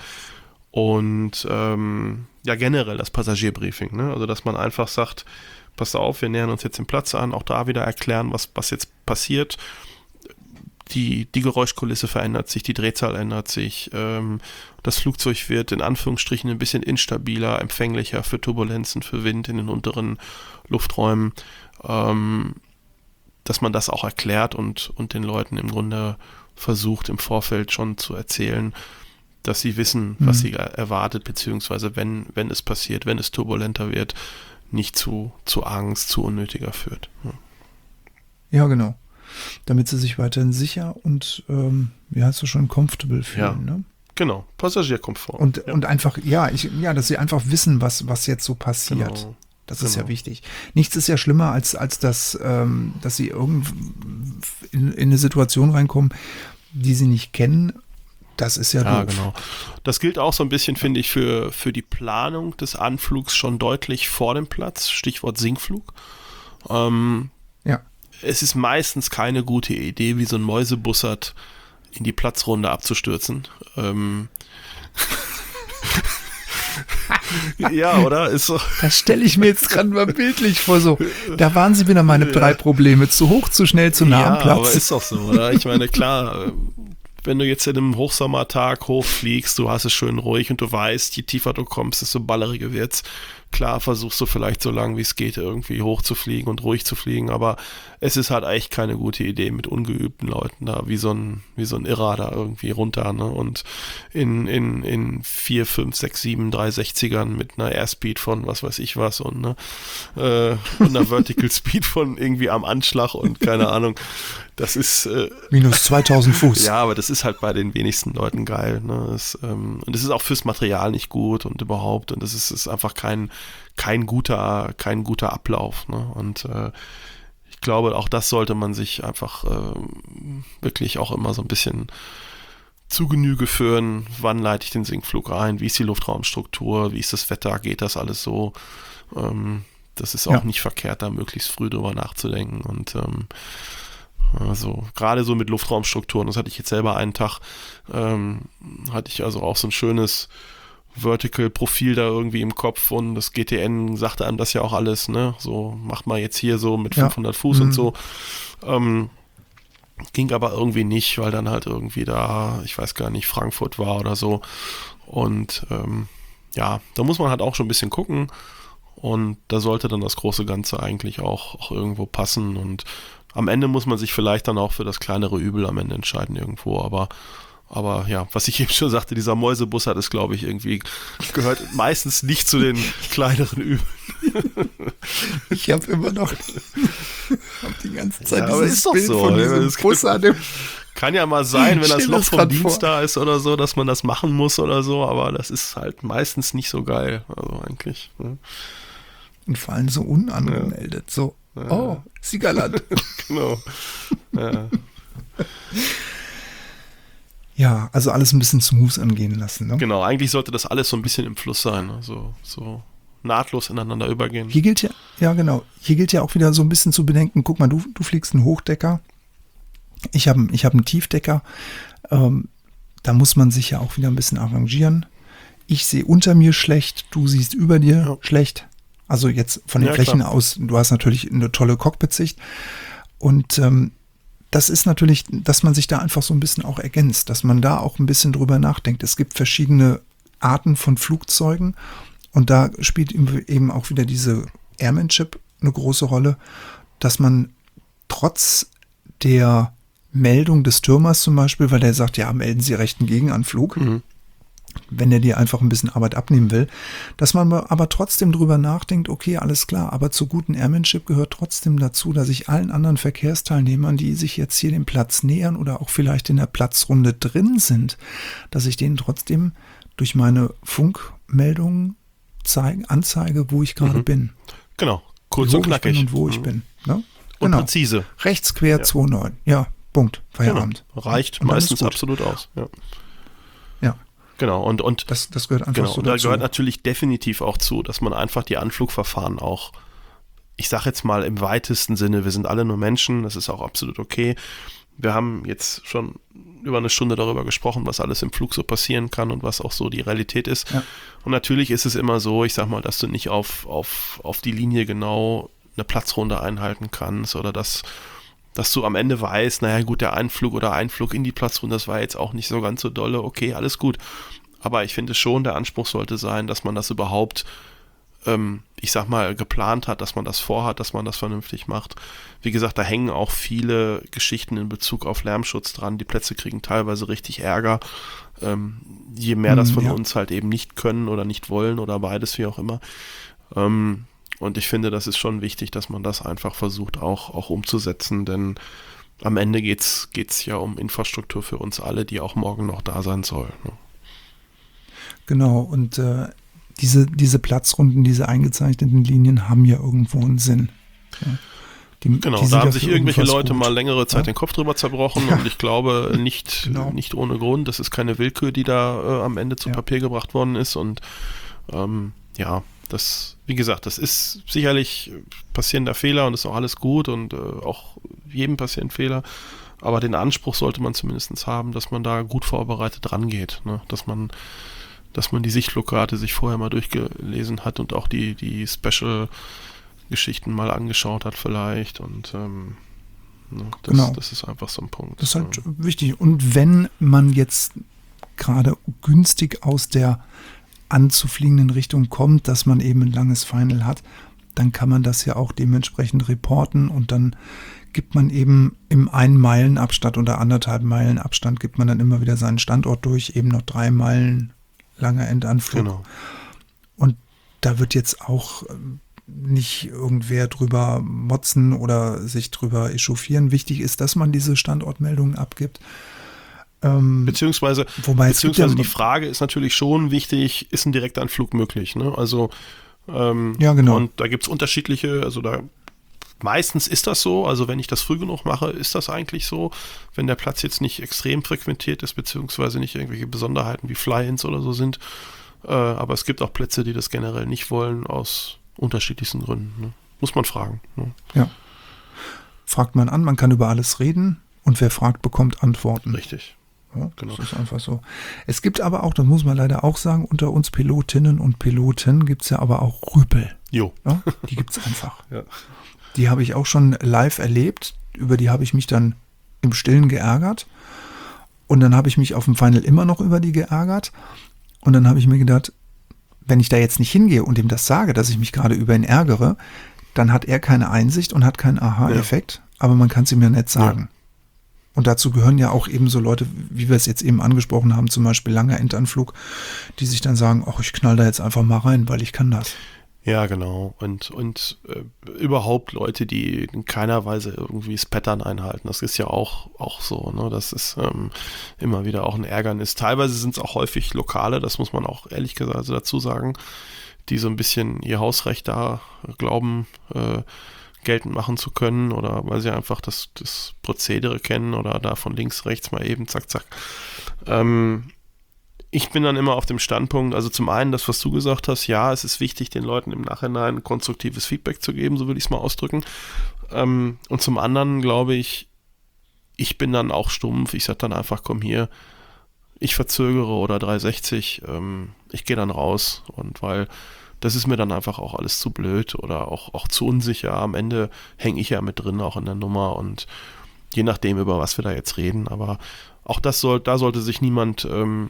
Und ähm, ja, generell das Passagierbriefing, ne? Also dass man einfach sagt, pass auf, wir nähern uns jetzt den Platz an, auch da wieder erklären, was, was jetzt passiert. Die, die Geräuschkulisse verändert sich, die Drehzahl ändert sich, ähm, das Flugzeug wird in Anführungsstrichen ein bisschen instabiler, empfänglicher für Turbulenzen, für Wind in den unteren Lufträumen, ähm, dass man das auch erklärt und, und den Leuten im Grunde versucht im Vorfeld schon zu erzählen, dass sie wissen, was mhm. sie erwartet, beziehungsweise wenn, wenn es passiert, wenn es turbulenter wird, nicht zu, zu Angst, zu unnötiger führt. Ja, ja genau. Damit sie sich weiterhin sicher und, ähm, wie heißt du schon, comfortable fühlen, ja. ne? Genau, Passagierkomfort. Und, ja. und einfach, ja, ich, ja, dass sie einfach wissen, was, was jetzt so passiert. Genau. Das genau. ist ja wichtig. Nichts ist ja schlimmer, als, als das, ähm, dass sie irgend in, in eine Situation reinkommen, die sie nicht kennen. Das ist ja, ja doof. Genau. Das gilt auch so ein bisschen, finde ich, für, für die Planung des Anflugs schon deutlich vor dem Platz. Stichwort Sinkflug. Ähm, ja. Es ist meistens keine gute Idee, wie so ein Mäusebussard in die Platzrunde abzustürzen. Ähm ja, oder? Ist so. Das stelle ich mir jetzt gerade mal bildlich vor, so, da waren sie wieder meine drei Probleme, zu hoch, zu schnell, zu nah ja, am Platz. Aber ist doch so, oder? Ich meine, klar, wenn du jetzt in einem Hochsommertag hochfliegst, du hast es schön ruhig und du weißt, je tiefer du kommst, desto balleriger wird's. Klar, versuchst du vielleicht so lange wie es geht irgendwie hochzufliegen und ruhig zu fliegen, aber es ist halt echt keine gute Idee mit ungeübten Leuten da, wie so ein, wie so ein Irrer da irgendwie runter, ne? Und in, in, in vier, fünf, sechs, sieben, dreihundertsechzigern mit einer Airspeed von was weiß ich was und ne, äh, und einer Vertical Speed von irgendwie am Anschlag und keine Ahnung. Das ist äh, minus zweitausend Fuß. Ja, aber das ist halt bei den wenigsten Leuten geil. Ne? Das, ähm, und das ist auch fürs Material nicht gut und überhaupt. Und das ist, ist einfach kein, kein guter, kein guter Ablauf. Ne? Und äh, ich glaube, auch das sollte man sich einfach äh, wirklich auch immer so ein bisschen zu Genüge führen. Wann leite ich den Sinkflug ein? Wie ist die Luftraumstruktur? Wie ist das Wetter? Geht das alles so? Ähm, das ist auch ja. nicht verkehrt, da möglichst früh drüber nachzudenken. Und ähm, also gerade so mit Luftraumstrukturen, das hatte ich jetzt selber einen Tag, ähm, hatte ich also auch so ein schönes Vertical-Profil da irgendwie im Kopf und das G T N sagte einem das ja auch alles, ne, so macht mal jetzt hier so mit ja. fünfhundert Fuß mhm. und so. Ähm, ging aber irgendwie nicht, weil dann halt irgendwie da, ich weiß gar nicht, Frankfurt war oder so und ähm, ja, da muss man halt auch schon ein bisschen gucken und da sollte dann das große Ganze eigentlich auch, auch irgendwo passen und am Ende muss man sich vielleicht dann auch für das kleinere Übel am Ende entscheiden irgendwo, aber aber ja, was ich eben schon sagte, dieser Mäusebussard ist, glaube ich, irgendwie, gehört meistens nicht zu den kleineren Übeln. Ich habe immer noch hab die ganze Zeit ja, aber dieses ist doch Bild so, von diesem das Bussard. Kann, kann ja mal sein, wenn das Loch vom Dienst vor. da ist oder so, dass man das machen muss oder so, aber das ist halt meistens nicht so geil, also eigentlich. Ne? Und vor allem so unangemeldet, ja. so, ja. oh, Siegerland. Genau. Ja. Ja, also alles ein bisschen smooth angehen lassen. Ne? Genau, eigentlich sollte das alles so ein bisschen im Fluss sein, also so nahtlos ineinander übergehen. Hier gilt ja, ja genau, hier gilt ja auch wieder so ein bisschen zu bedenken, guck mal, du, du fliegst einen Hochdecker, ich habe ich hab einen Tiefdecker, ähm, da muss man sich ja auch wieder ein bisschen arrangieren. Ich sehe unter mir schlecht, du siehst über dir ja. schlecht. Also jetzt von den ja, Flächen klar. aus, du hast natürlich eine tolle Cockpit-Sicht und ähm, das ist natürlich, dass man sich da einfach so ein bisschen auch ergänzt, dass man da auch ein bisschen drüber nachdenkt. Es gibt verschiedene Arten von Flugzeugen und da spielt eben auch wieder diese Airmanship eine große Rolle, dass man trotz der Meldung des Türmers zum Beispiel, weil der sagt, ja, melden Sie rechten Gegenanflug, mhm. wenn er dir einfach ein bisschen Arbeit abnehmen will, dass man aber trotzdem drüber nachdenkt, okay, alles klar, aber zur guten Airmanship gehört trotzdem dazu, dass ich allen anderen Verkehrsteilnehmern, die sich jetzt hier dem Platz nähern oder auch vielleicht in der Platzrunde drin sind, dass ich denen trotzdem durch meine Funkmeldungen zeige, anzeige, wo ich gerade mhm. bin. Genau, kurz und knackig. Und wo mhm. ich bin. Ne? Und genau. präzise. Rechts quer ja. zwei neun. Ja, Punkt. Feierabend. Genau. Reicht meistens absolut aus. Ja. Ja. Genau, und, und das, das gehört einfach genau, so und da dazu. gehört natürlich definitiv auch zu, dass man einfach die Anflugverfahren auch, ich sage jetzt mal im weitesten Sinne, wir sind alle nur Menschen, das ist auch absolut okay. Wir haben jetzt schon über eine Stunde darüber gesprochen, was alles im Flug so passieren kann und was auch so die Realität ist. Ja. Und natürlich ist es immer so, ich sag mal, dass du nicht auf, auf, auf die Linie genau eine Platzrunde einhalten kannst oder dass dass du am Ende weißt, naja gut, der Einflug oder Einflug in die Platzrunde, das war jetzt auch nicht so ganz so dolle, okay, alles gut. Aber ich finde schon, der Anspruch sollte sein, dass man das überhaupt ähm, ich sag mal, geplant hat, dass man das vorhat, dass man das vernünftig macht. Wie gesagt, da hängen auch viele Geschichten in Bezug auf Lärmschutz dran. Die Plätze kriegen teilweise richtig Ärger. Ähm, je mehr das von ja. uns halt eben nicht können oder nicht wollen oder beides, wie auch immer. Ähm, und ich finde, das ist schon wichtig, dass man das einfach versucht auch, auch umzusetzen, denn am Ende geht's, geht's ja um Infrastruktur für uns alle, die auch morgen noch da sein soll. Ne? Genau, und äh, diese, diese Platzrunden, diese eingezeichneten Linien haben ja irgendwo einen Sinn. Ja. Die, genau, die da haben ja sich irgendwelche Leute gut. mal längere Zeit ja? den Kopf drüber zerbrochen ja. und ich glaube nicht, genau. nicht ohne Grund. Das ist keine Willkür, die da äh, am Ende zu ja. Papier gebracht worden ist und ähm, ja, das, wie gesagt, das ist sicherlich passieren da Fehler und ist auch alles gut und äh, auch jedem passieren Fehler, aber den Anspruch sollte man zumindest haben, dass man da gut vorbereitet rangeht, ne? dass man dass man die Sichtblockade sich vorher mal durchgelesen hat und auch die, die Special-Geschichten mal angeschaut hat vielleicht und ähm, ne, das, genau. das ist einfach so ein Punkt. Das ist halt ja. wichtig. Und wenn man jetzt gerade günstig aus der anzufliegenden Richtung kommt, dass man eben ein langes Final hat, dann kann man das ja auch dementsprechend reporten und dann gibt man eben im einen Meilen Abstand oder anderthalb Meilen Abstand gibt man dann immer wieder seinen Standort durch, eben noch drei Meilen langer Endanflug. Genau. Und da wird jetzt auch nicht irgendwer drüber motzen oder sich drüber echauffieren. Wichtig ist, dass man diese Standortmeldungen abgibt. Ähm, beziehungsweise wobei beziehungsweise ja, die Frage ist natürlich schon wichtig, ist ein Direktanflug möglich? Ne? Also ähm, ja, genau. Und da gibt es unterschiedliche, also da meistens ist das so, also wenn ich das früh genug mache, ist das eigentlich so, wenn der Platz jetzt nicht extrem frequentiert ist, beziehungsweise nicht irgendwelche Besonderheiten wie Fly-Ins oder so sind, äh, aber es gibt auch Plätze, die das generell nicht wollen, aus unterschiedlichsten Gründen. Ne? Muss man fragen. Ne? Ja. Fragt man an, man kann über alles reden und wer fragt, bekommt Antworten. Richtig. Ja, genau. Das ist einfach so. Es gibt aber auch, das muss man leider auch sagen, unter uns Pilotinnen und Piloten gibt es ja aber auch Rüpel. Jo. Ja, die gibt es einfach. Ja. Die habe ich auch schon live erlebt. Über die habe ich mich dann im Stillen geärgert. Und dann habe ich mich auf dem Final immer noch über die geärgert. Und dann habe ich mir gedacht, wenn ich da jetzt nicht hingehe und ihm das sage, dass ich mich gerade über ihn ärgere, dann hat er keine Einsicht und hat keinen Aha-Effekt. Ja. Aber man kann es ihm ja nicht sagen. Ja. Und dazu gehören ja auch eben so Leute, wie wir es jetzt eben angesprochen haben, zum Beispiel langer Endanflug, die sich dann sagen, ach, ich knall da jetzt einfach mal rein, weil ich kann das. Ja, genau. Und, und äh, überhaupt Leute, die in keiner Weise irgendwie das Pattern einhalten. Das ist ja auch, auch so, ne? Das ist ähm, immer wieder auch ein Ärgernis. Teilweise sind es auch häufig Lokale, das muss man auch ehrlich gesagt also dazu sagen, die so ein bisschen ihr Hausrecht da glauben, äh, geltend machen zu können oder weil sie einfach das, das Prozedere kennen oder da von links, rechts mal eben zack, zack. Ähm, Ich bin dann immer auf dem Standpunkt, also zum einen das, was du gesagt hast, ja, es ist wichtig, den Leuten im Nachhinein konstruktives Feedback zu geben, so würde ich es mal ausdrücken. Ähm, und zum anderen glaube ich, ich bin dann auch stumpf, ich sage dann einfach, komm hier, ich verzögere oder dreihundertsechzig, ähm, ich gehe dann raus und weil das ist mir dann einfach auch alles zu blöd oder auch, auch zu unsicher. Am Ende hänge ich ja mit drin, auch in der Nummer und je nachdem, über was wir da jetzt reden, aber auch das soll, da sollte sich niemand ähm,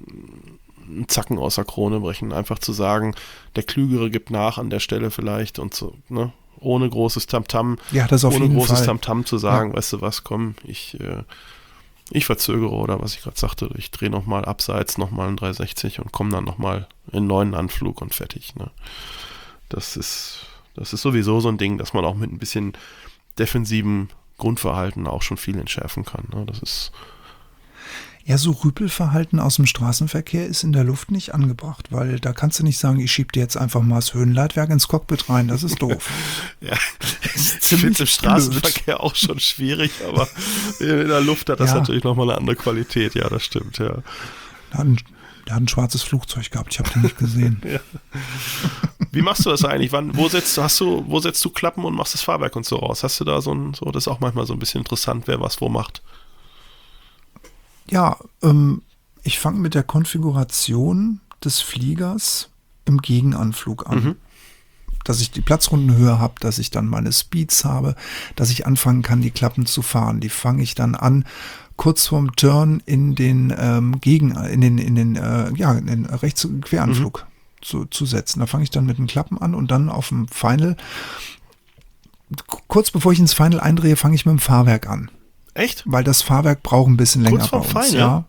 einen Zacken aus der Krone brechen, einfach zu sagen, der Klügere gibt nach an der Stelle vielleicht und so, ne? Ohne großes Tamtam, ja, das auf ohne jeden großes Fall. Tamtam zu sagen, ja. weißt du was, komm, ich, äh, ich verzögere oder was ich gerade sagte, ich drehe nochmal abseits, nochmal einen dreihundertsechzig und komme dann nochmal in einen neuen Anflug und fertig. Ne? Das ist, das ist sowieso so ein Ding, dass man auch mit ein bisschen defensivem Grundverhalten auch schon viel entschärfen kann. Ne? Das ist Ja, so Rüpelverhalten aus dem Straßenverkehr ist in der Luft nicht angebracht, weil da kannst du nicht sagen, ich schieb dir jetzt einfach mal das Höhenleitwerk ins Cockpit rein, das ist doof. Ja, ich finde es im Straßenverkehr blöd. Auch schon schwierig, aber in der Luft hat das ja. natürlich nochmal eine andere Qualität, ja, das stimmt, ja. Der hat ein, der hat ein schwarzes Flugzeug gehabt, ich habe den nicht gesehen. Ja. Wie machst du das eigentlich? Wann, wo setzt du, hast du, wo setzt du Klappen und machst das Fahrwerk und so raus? Hast du da so ein, so, das ist auch manchmal so ein bisschen interessant, wer was wo macht. Ja, ähm, ich fange mit der Konfiguration des Fliegers im Gegenanflug an. Mhm. Dass ich die Platzrundenhöhe habe, dass ich dann meine Speeds habe, dass ich anfangen kann, die Klappen zu fahren. Die fange ich dann an, kurz vorm Turn in den ähm, Gegen, in den, in den, äh, ja, in den Rechts- und Queranflug. zu, zu setzen. Da fange ich dann mit den Klappen an und dann auf dem Final, kurz bevor ich ins Final eindrehe, fange ich mit dem Fahrwerk an. Echt? Weil das Fahrwerk braucht ein bisschen länger kurz bei vorm uns. Final? Ja.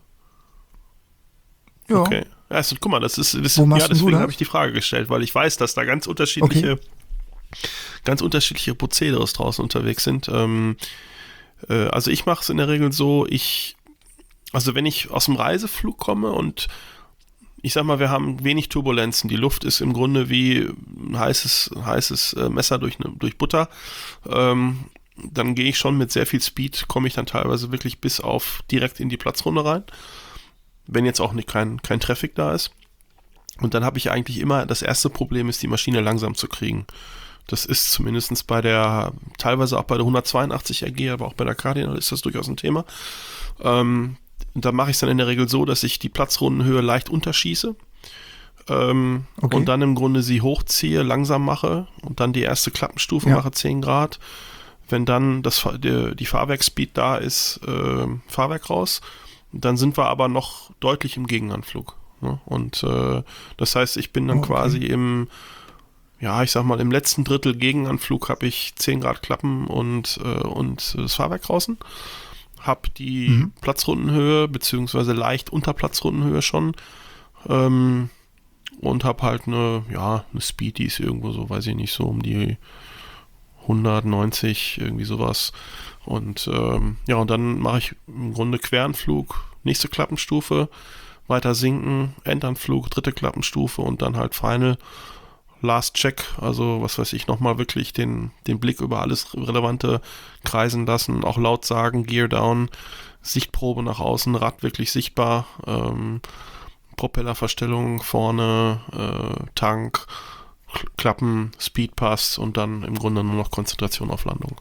Ja. Okay. Ja, also, guck mal, das ist, das, Wo machst ja, du deswegen das? habe ich die Frage gestellt, weil ich weiß, dass da ganz unterschiedliche, Okay. ganz unterschiedliche Prozederes draußen unterwegs sind. Ähm, äh, also ich mache es in der Regel so, ich, also wenn ich aus dem Reiseflug komme und ich sag mal, wir haben wenig Turbulenzen, die Luft ist im Grunde wie ein heißes, heißes äh, Messer durch, ne, durch Butter, ähm, dann gehe ich schon mit sehr viel Speed, komme ich dann teilweise wirklich bis auf direkt in die Platzrunde rein. Wenn jetzt auch nicht kein, kein Traffic da ist. Und dann habe ich eigentlich immer, das erste Problem ist, die Maschine langsam zu kriegen. Das ist zumindest bei der, teilweise auch bei der hundertzweiundachtzig R G, aber auch bei der Cardinal ist das durchaus ein Thema. Ähm, da mache ich es dann in der Regel so, dass ich die Platzrundenhöhe leicht unterschieße. Ähm, Okay. Und dann im Grunde sie hochziehe, langsam mache und dann die erste Klappenstufe Ja. mache, zehn Grad. Wenn dann das, die, die Fahrwerksspeed da ist, äh, Fahrwerk raus. Dann sind wir aber noch deutlich im Gegenanflug. Ne? Und äh, das heißt, ich bin dann Oh, okay. quasi im, ja, ich sag mal, im letzten Drittel Gegenanflug habe ich zehn Grad Klappen und, äh, und das Fahrwerk draußen. Hab die Mhm. Platzrundenhöhe, beziehungsweise leicht unter Platzrundenhöhe schon. Ähm, und hab halt eine, ja, eine Speed, die ist irgendwo so, weiß ich nicht, so um die hundertneunzig, irgendwie sowas. Und ähm, ja, und dann mache ich im Grunde Queranflug, nächste Klappenstufe, weiter sinken, Endanflug, dritte Klappenstufe und dann halt Final, Last Check, also was weiß ich, nochmal wirklich den, den Blick über alles Relevante kreisen lassen, auch laut sagen, Gear down, Sichtprobe nach außen, Rad wirklich sichtbar, ähm, Propellerverstellung vorne, äh, Tank, Klappen, Speedpass und dann im Grunde nur noch Konzentration auf Landung.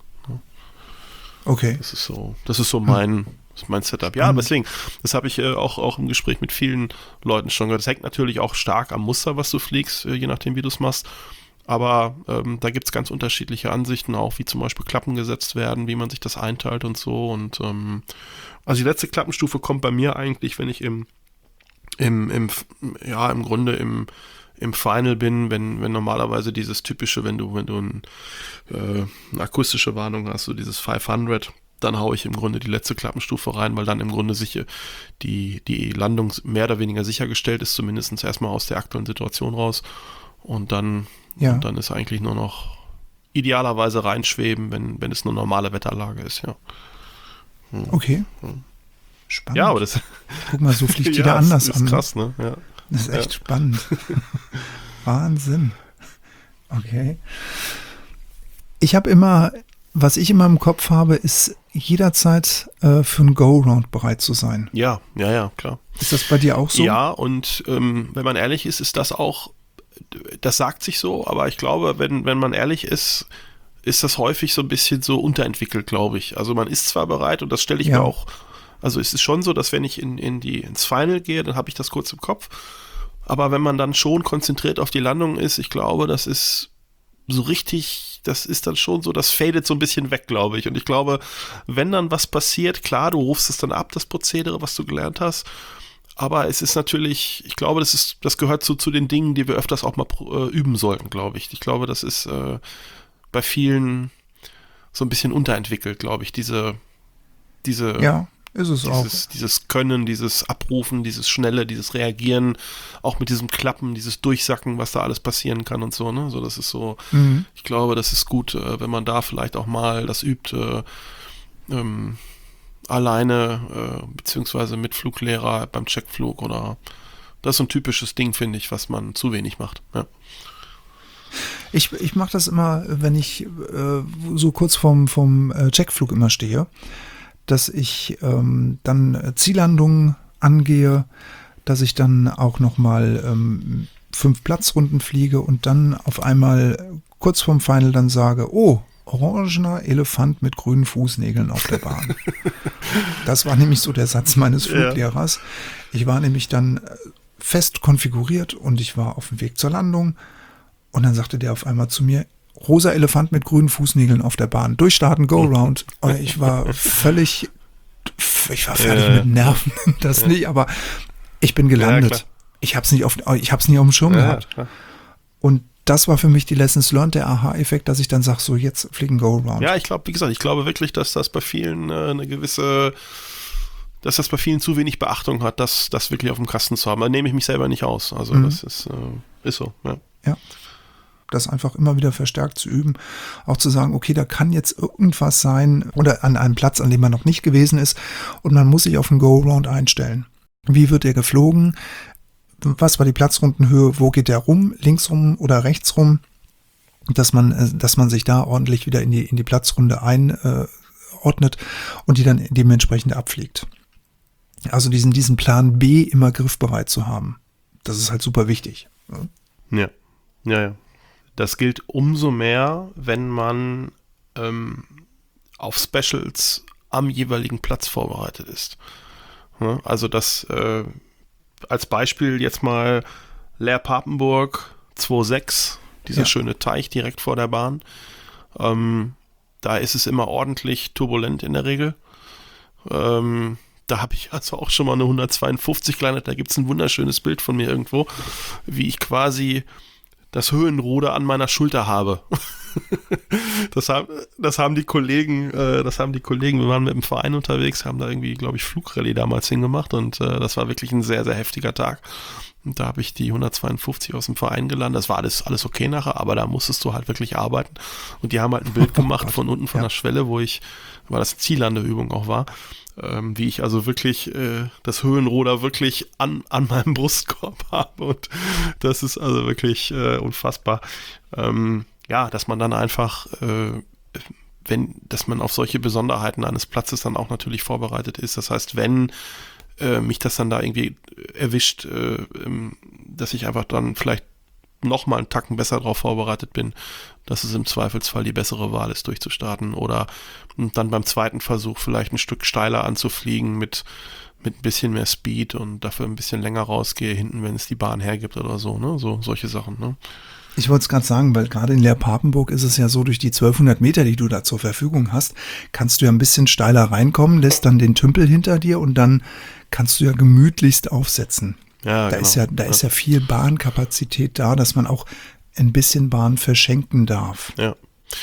Okay. Das ist so, das ist so mein, mein Setup. Ja, Spannend. deswegen, das habe ich äh, auch, auch im Gespräch mit vielen Leuten schon gehört. Das hängt natürlich auch stark am Muster, was du fliegst, äh, je nachdem, wie du es machst. Aber ähm, da gibt es ganz unterschiedliche Ansichten, auch wie zum Beispiel Klappen gesetzt werden, wie man sich das einteilt und so. Und ähm, also die letzte Klappenstufe kommt bei mir eigentlich, wenn ich im, im, im ja, im Grunde im im Final bin, wenn, wenn normalerweise dieses typische, wenn du, wenn du ein, äh, eine akustische Warnung hast, so dieses fünfhundert, dann haue ich im Grunde die letzte Klappenstufe rein, weil dann im Grunde sicher die, die Landung mehr oder weniger sichergestellt ist, zumindest erstmal aus der aktuellen Situation raus. Und dann, Ja. und dann ist eigentlich nur noch idealerweise reinschweben, wenn, wenn es eine normale Wetterlage ist, ja. Okay. Hm. Spannend. Ja, aber das Guck mal, so fliegt ja, jeder anders ist, an. ist krass, ne? Ja. Das ist echt Ja. spannend. Wahnsinn. Okay. Ich habe immer, was ich immer im Kopf habe, ist jederzeit äh, für ein Go-Round bereit zu sein. Ja, ja, ja, klar. Ist das bei dir auch so? Ja, und ähm, wenn man ehrlich ist, ist das auch, das sagt sich so, aber ich glaube, wenn, wenn man ehrlich ist, ist das häufig so ein bisschen so unterentwickelt, glaube ich. Also man ist zwar bereit und das stelle ich Ja. mir auch, also es ist schon so, dass wenn ich in, in die, ins Final gehe, dann habe ich das kurz im Kopf. Aber wenn man dann schon konzentriert auf die Landung ist, ich glaube, das ist so richtig, das ist dann schon so, das fadet so ein bisschen weg, glaube ich. Und ich glaube, wenn dann was passiert, klar, du rufst es dann ab, das Prozedere, was du gelernt hast. Aber es ist natürlich, ich glaube, das ist, das gehört zu, zu den Dingen, die wir öfters auch mal äh, üben sollten, glaube ich. Ich glaube, das ist äh, bei vielen so ein bisschen unterentwickelt, glaube ich, diese, diese, Ja, ist es auch. dieses, dieses Können, dieses Abrufen, dieses Schnelle, dieses Reagieren, auch mit diesem Klappen, dieses Durchsacken, was da alles passieren kann und so, ne? So, das ist so, Mhm. ich glaube, das ist gut, äh, wenn man da vielleicht auch mal das übt, äh, ähm, alleine, äh, beziehungsweise mit Fluglehrer beim Checkflug oder das ist so ein typisches Ding, finde ich, was man zu wenig macht. Ja. Ich, ich mache das immer, wenn ich äh, so kurz vorm, vom äh, Checkflug immer stehe, dass ich ähm, dann Ziellandungen angehe, dass ich dann auch nochmal ähm, fünf Platzrunden fliege und dann auf einmal kurz vorm Final dann sage, oh, orangener Elefant mit grünen Fußnägeln auf der Bahn. Das war nämlich so der Satz meines Fluglehrers. Ich war nämlich dann fest konfiguriert und ich war auf dem Weg zur Landung und dann sagte der auf einmal zu mir, rosa Elefant mit grünen Fußnägeln auf der Bahn, durchstarten, go round. Und ich war völlig, ich war fertig äh, mit Nerven, das ja. nicht, aber ich bin gelandet. ich habe es nicht auf, ich habe es nie auf dem Schirm Ja, gehabt. ja. Und das war für mich die Lessons learned, der Aha-Effekt, dass ich dann sage, so jetzt fliegen Go-Around. Ja, ich glaube, wie gesagt, ich glaube wirklich, dass das bei vielen äh, eine gewisse, dass das bei vielen zu wenig Beachtung hat, das, das wirklich auf dem Kasten zu haben. Da nehme ich mich selber nicht aus. Also Mhm. das ist, äh, ist so, ja. Ja. Das einfach immer wieder verstärkt zu üben. Auch zu sagen, okay, da kann jetzt irgendwas sein oder an einem Platz, an dem man noch nicht gewesen ist und man muss sich auf einen Go-Around einstellen. Wie wird der geflogen? Was war die Platzrundenhöhe? Wo geht der rum? Links rum oder rechts rum? Dass man, dass man sich da ordentlich wieder in die, in die Platzrunde einordnet und die dann dementsprechend abfliegt. Also diesen, diesen Plan B immer griffbereit zu haben. Das ist halt super wichtig. Ja, ja, ja. Das gilt umso mehr, wenn man ähm, auf Specials am jeweiligen Platz vorbereitet ist. Ja, also das äh, als Beispiel jetzt mal Leer Papenburg zwei Komma sechs, dieser Ja. schöne Teich direkt vor der Bahn. Ähm, da ist es immer ordentlich turbulent in der Regel. Ähm, da habe ich also auch schon mal eine hundertzweiundfünfzig gelandet. Da gibt es ein wunderschönes Bild von mir irgendwo, wie ich quasi das Höhenruder an meiner Schulter habe. das, haben, das haben die Kollegen, äh, das haben die Kollegen, wir waren mit dem Verein unterwegs, haben da irgendwie, glaube ich, Flugrallye damals hingemacht und äh, das war wirklich ein sehr, sehr heftiger Tag. Und da habe ich die hundertzweiundfünfzig aus dem Verein gelandet. Das war alles, alles okay nachher, aber da musstest du halt wirklich arbeiten. Und die haben halt ein Bild gemacht Oh von unten von ja. der Schwelle, wo ich, weil das Ziellandeübung auch war, ähm, wie ich also wirklich äh, das Höhenruder wirklich an, an meinem Brustkorb habe. Und das ist also wirklich äh, unfassbar. Ähm, ja, dass man dann einfach, äh, wenn, dass man auf solche Besonderheiten eines Platzes dann auch natürlich vorbereitet ist. Das heißt, wenn äh, mich das dann da irgendwie erwischt, äh, ähm, dass ich einfach dann vielleicht nochmal einen Tacken besser darauf vorbereitet bin, dass es im Zweifelsfall die bessere Wahl ist, durchzustarten oder dann beim zweiten Versuch vielleicht ein Stück steiler anzufliegen mit, mit ein bisschen mehr Speed und dafür ein bisschen länger rausgehe hinten, wenn es die Bahn hergibt oder so, ne? So, solche Sachen, ne? Ich wollte es gerade sagen, weil gerade in Leer Papenburg ist es ja so, durch die zwölfhundert Meter, die du da zur Verfügung hast, kannst du ja ein bisschen steiler reinkommen, lässt dann den Tümpel hinter dir und dann kannst du ja gemütlichst aufsetzen. Ja, Da genau. ist ja, da ist ja viel Bahnkapazität da, dass man auch ein bisschen Bahn verschenken darf. Ja.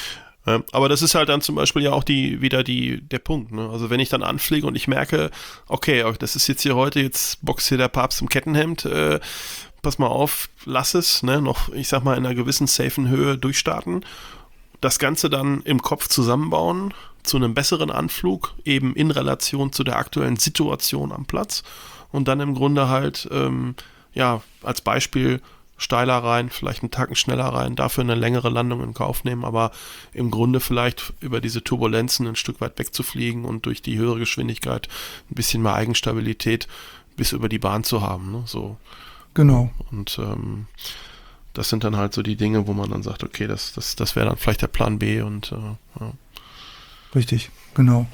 Ja, aber das ist halt dann zum Beispiel ja auch die, wieder die, der Punkt, ne? Also wenn ich dann anfliege und ich merke, okay, das ist jetzt hier heute, jetzt boxt hier der Papst im Kettenhemd, äh, pass mal auf, lass es, ne, noch, ich sag mal, in einer gewissen safen Höhe durchstarten, das Ganze dann im Kopf zusammenbauen, zu einem besseren Anflug, eben in Relation zu der aktuellen Situation am Platz und dann im Grunde halt, ähm, ja, als Beispiel steiler rein, vielleicht einen Tacken schneller rein, dafür eine längere Landung in Kauf nehmen, aber im Grunde vielleicht über diese Turbulenzen ein Stück weit wegzufliegen und durch die höhere Geschwindigkeit ein bisschen mehr Eigenstabilität bis über die Bahn zu haben, ne? So. Genau. Und ähm, das sind dann halt so die Dinge, wo man dann sagt, okay, das, das, das wäre dann vielleicht der Plan B und äh, ja. Richtig, genau.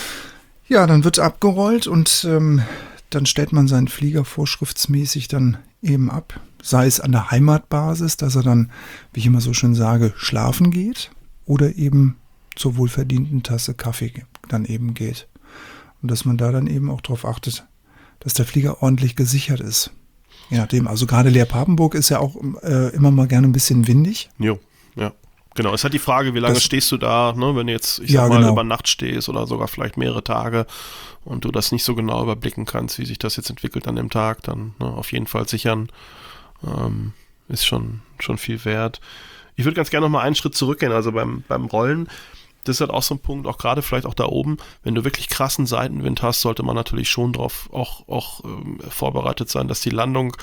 Ja, dann wird abgerollt und ähm, dann stellt man seinen Flieger vorschriftsmäßig dann eben ab. Sei es an der Heimatbasis, dass er dann, wie ich immer so schön sage, schlafen geht oder eben zur wohlverdienten Tasse Kaffee dann eben geht. Und dass man da dann eben auch darauf achtet, dass der Flieger ordentlich gesichert ist. Je nachdem, also gerade Leer Papenburg ist ja auch äh, immer mal gerne ein bisschen windig. Jo, ja. Genau, es ist halt die Frage, wie lange Das- stehst du da, ne? Wenn du jetzt, ich Ja, sag mal, genau. über Nacht stehst oder sogar vielleicht mehrere Tage und du das nicht so genau überblicken kannst, wie sich das jetzt entwickelt an dem Tag, dann ne, auf jeden Fall sichern, ähm, ist schon, schon viel wert. Ich würde ganz gerne noch mal einen Schritt zurückgehen, also beim, beim Rollen, das ist halt auch so ein Punkt, auch gerade vielleicht auch da oben, wenn du wirklich krassen Seitenwind hast, sollte man natürlich schon drauf auch, auch ähm, vorbereitet sein, dass die Landung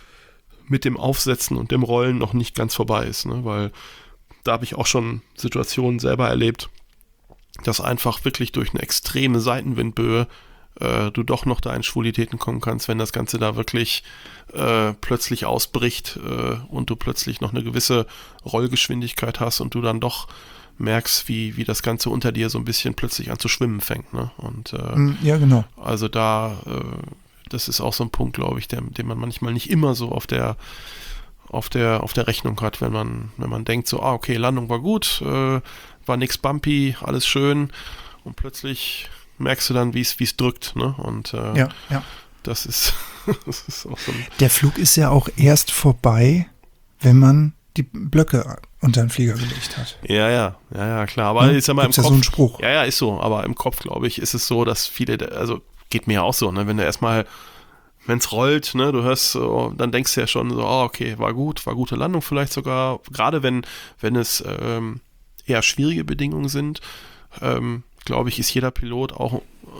mit dem Aufsetzen und dem Rollen noch nicht ganz vorbei ist, ne? Weil da habe ich auch schon Situationen selber erlebt, dass einfach wirklich durch eine extreme Seitenwindböe äh, du doch noch da in Schwulitäten kommen kannst, wenn das Ganze da wirklich äh, plötzlich ausbricht äh, und du plötzlich noch eine gewisse Rollgeschwindigkeit hast und du dann doch merkst, wie, wie das Ganze unter dir so ein bisschen plötzlich an zu schwimmen fängt. Ne? Und äh, Ja, genau. also da, äh, das ist auch so ein Punkt, glaube ich, der, den man manchmal nicht immer so auf der auf der auf der Rechnung hat, wenn man wenn man denkt so, ah okay, Landung war gut, äh, war nix bumpy, alles schön und plötzlich merkst du dann, wie es wie es drückt, ne? Und äh, Ja, ja. das ist Das ist auch so ein Der Flug ist ja auch erst vorbei, wenn man die Blöcke unter den Flieger gelegt hat. Ja, ja, ja, ja, klar. Aber Ja, ist ja mal im gibt's ja Kopf. so einen Spruch. Ja, ja, ist so. Aber im Kopf, glaube ich, ist es so, dass viele, also geht mir ja auch so, ne, wenn du erstmal, wenn es rollt, ne, du hörst so, dann denkst du ja schon so, oh, okay, war gut, war gute Landung vielleicht sogar. Gerade wenn, wenn es ähm, eher schwierige Bedingungen sind, ähm, glaube ich, ist jeder Pilot auch äh,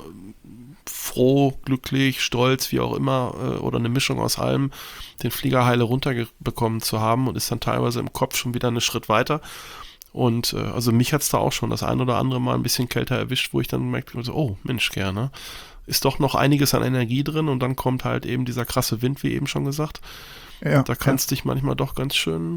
froh, glücklich, stolz, wie auch immer, äh, oder eine Mischung aus allem, den Flieger heile runterbekommen zu haben und ist dann teilweise im Kopf schon wieder einen Schritt weiter. Und äh, also mich hat es da auch schon das ein oder andere Mal ein bisschen kälter erwischt, wo ich dann merkte, so, oh Mensch, gerne, ist doch noch einiges an Energie drin und dann kommt halt eben dieser krasse Wind, wie eben schon gesagt. Ja, Da kannst du dich manchmal doch ganz schön,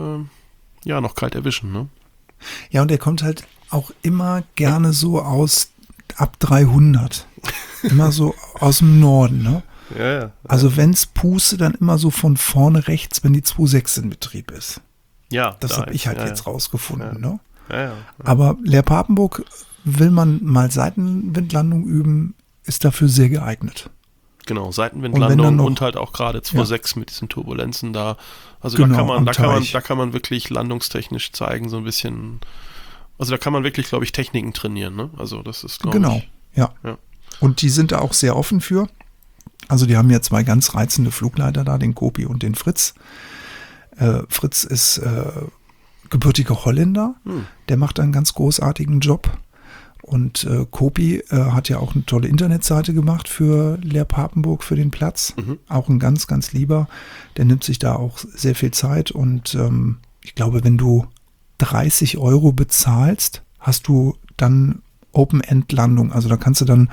äh, ja, noch kalt erwischen, ne? Ja, und er kommt halt auch immer gerne so aus ab dreihundert. Immer so aus dem Norden, ne? Ja, ja. Also wenn's puste, dann immer so von vorne rechts, wenn die zwei Komma sechs in Betrieb ist. Ja, Das da habe ich ist- halt ja, jetzt rausgefunden, Ja. ne? Ja, ja. Aber Leer Papenburg, will man mal Seitenwindlandung üben, ist dafür sehr geeignet. Genau, Und wenn Seitenwindlandung dann und, noch- halt auch gerade zwei Komma sechs mit diesen Turbulenzen da. Also Genau, da kann man, am da kann man, Teich. da kann man wirklich landungstechnisch zeigen, so ein bisschen. Also da kann man wirklich, glaube ich, Techniken trainieren, ne? Also das ist, glaube Genau, ich. ja. Ja. Und die sind da auch sehr offen für. Also die haben ja zwei ganz reizende Flugleiter da, den Kopi und den Fritz. Äh, Fritz ist äh, gebürtiger Holländer. Hm. Der macht einen ganz großartigen Job. Und äh, Kopi äh, hat ja auch eine tolle Internetseite gemacht für Leer Papenburg, für den Platz. Mhm. Auch ein ganz, ganz lieber. Der nimmt sich da auch sehr viel Zeit. Und ähm, ich glaube, wenn du dreißig Euro bezahlst, hast du dann Open-End-Landung. Also da kannst du dann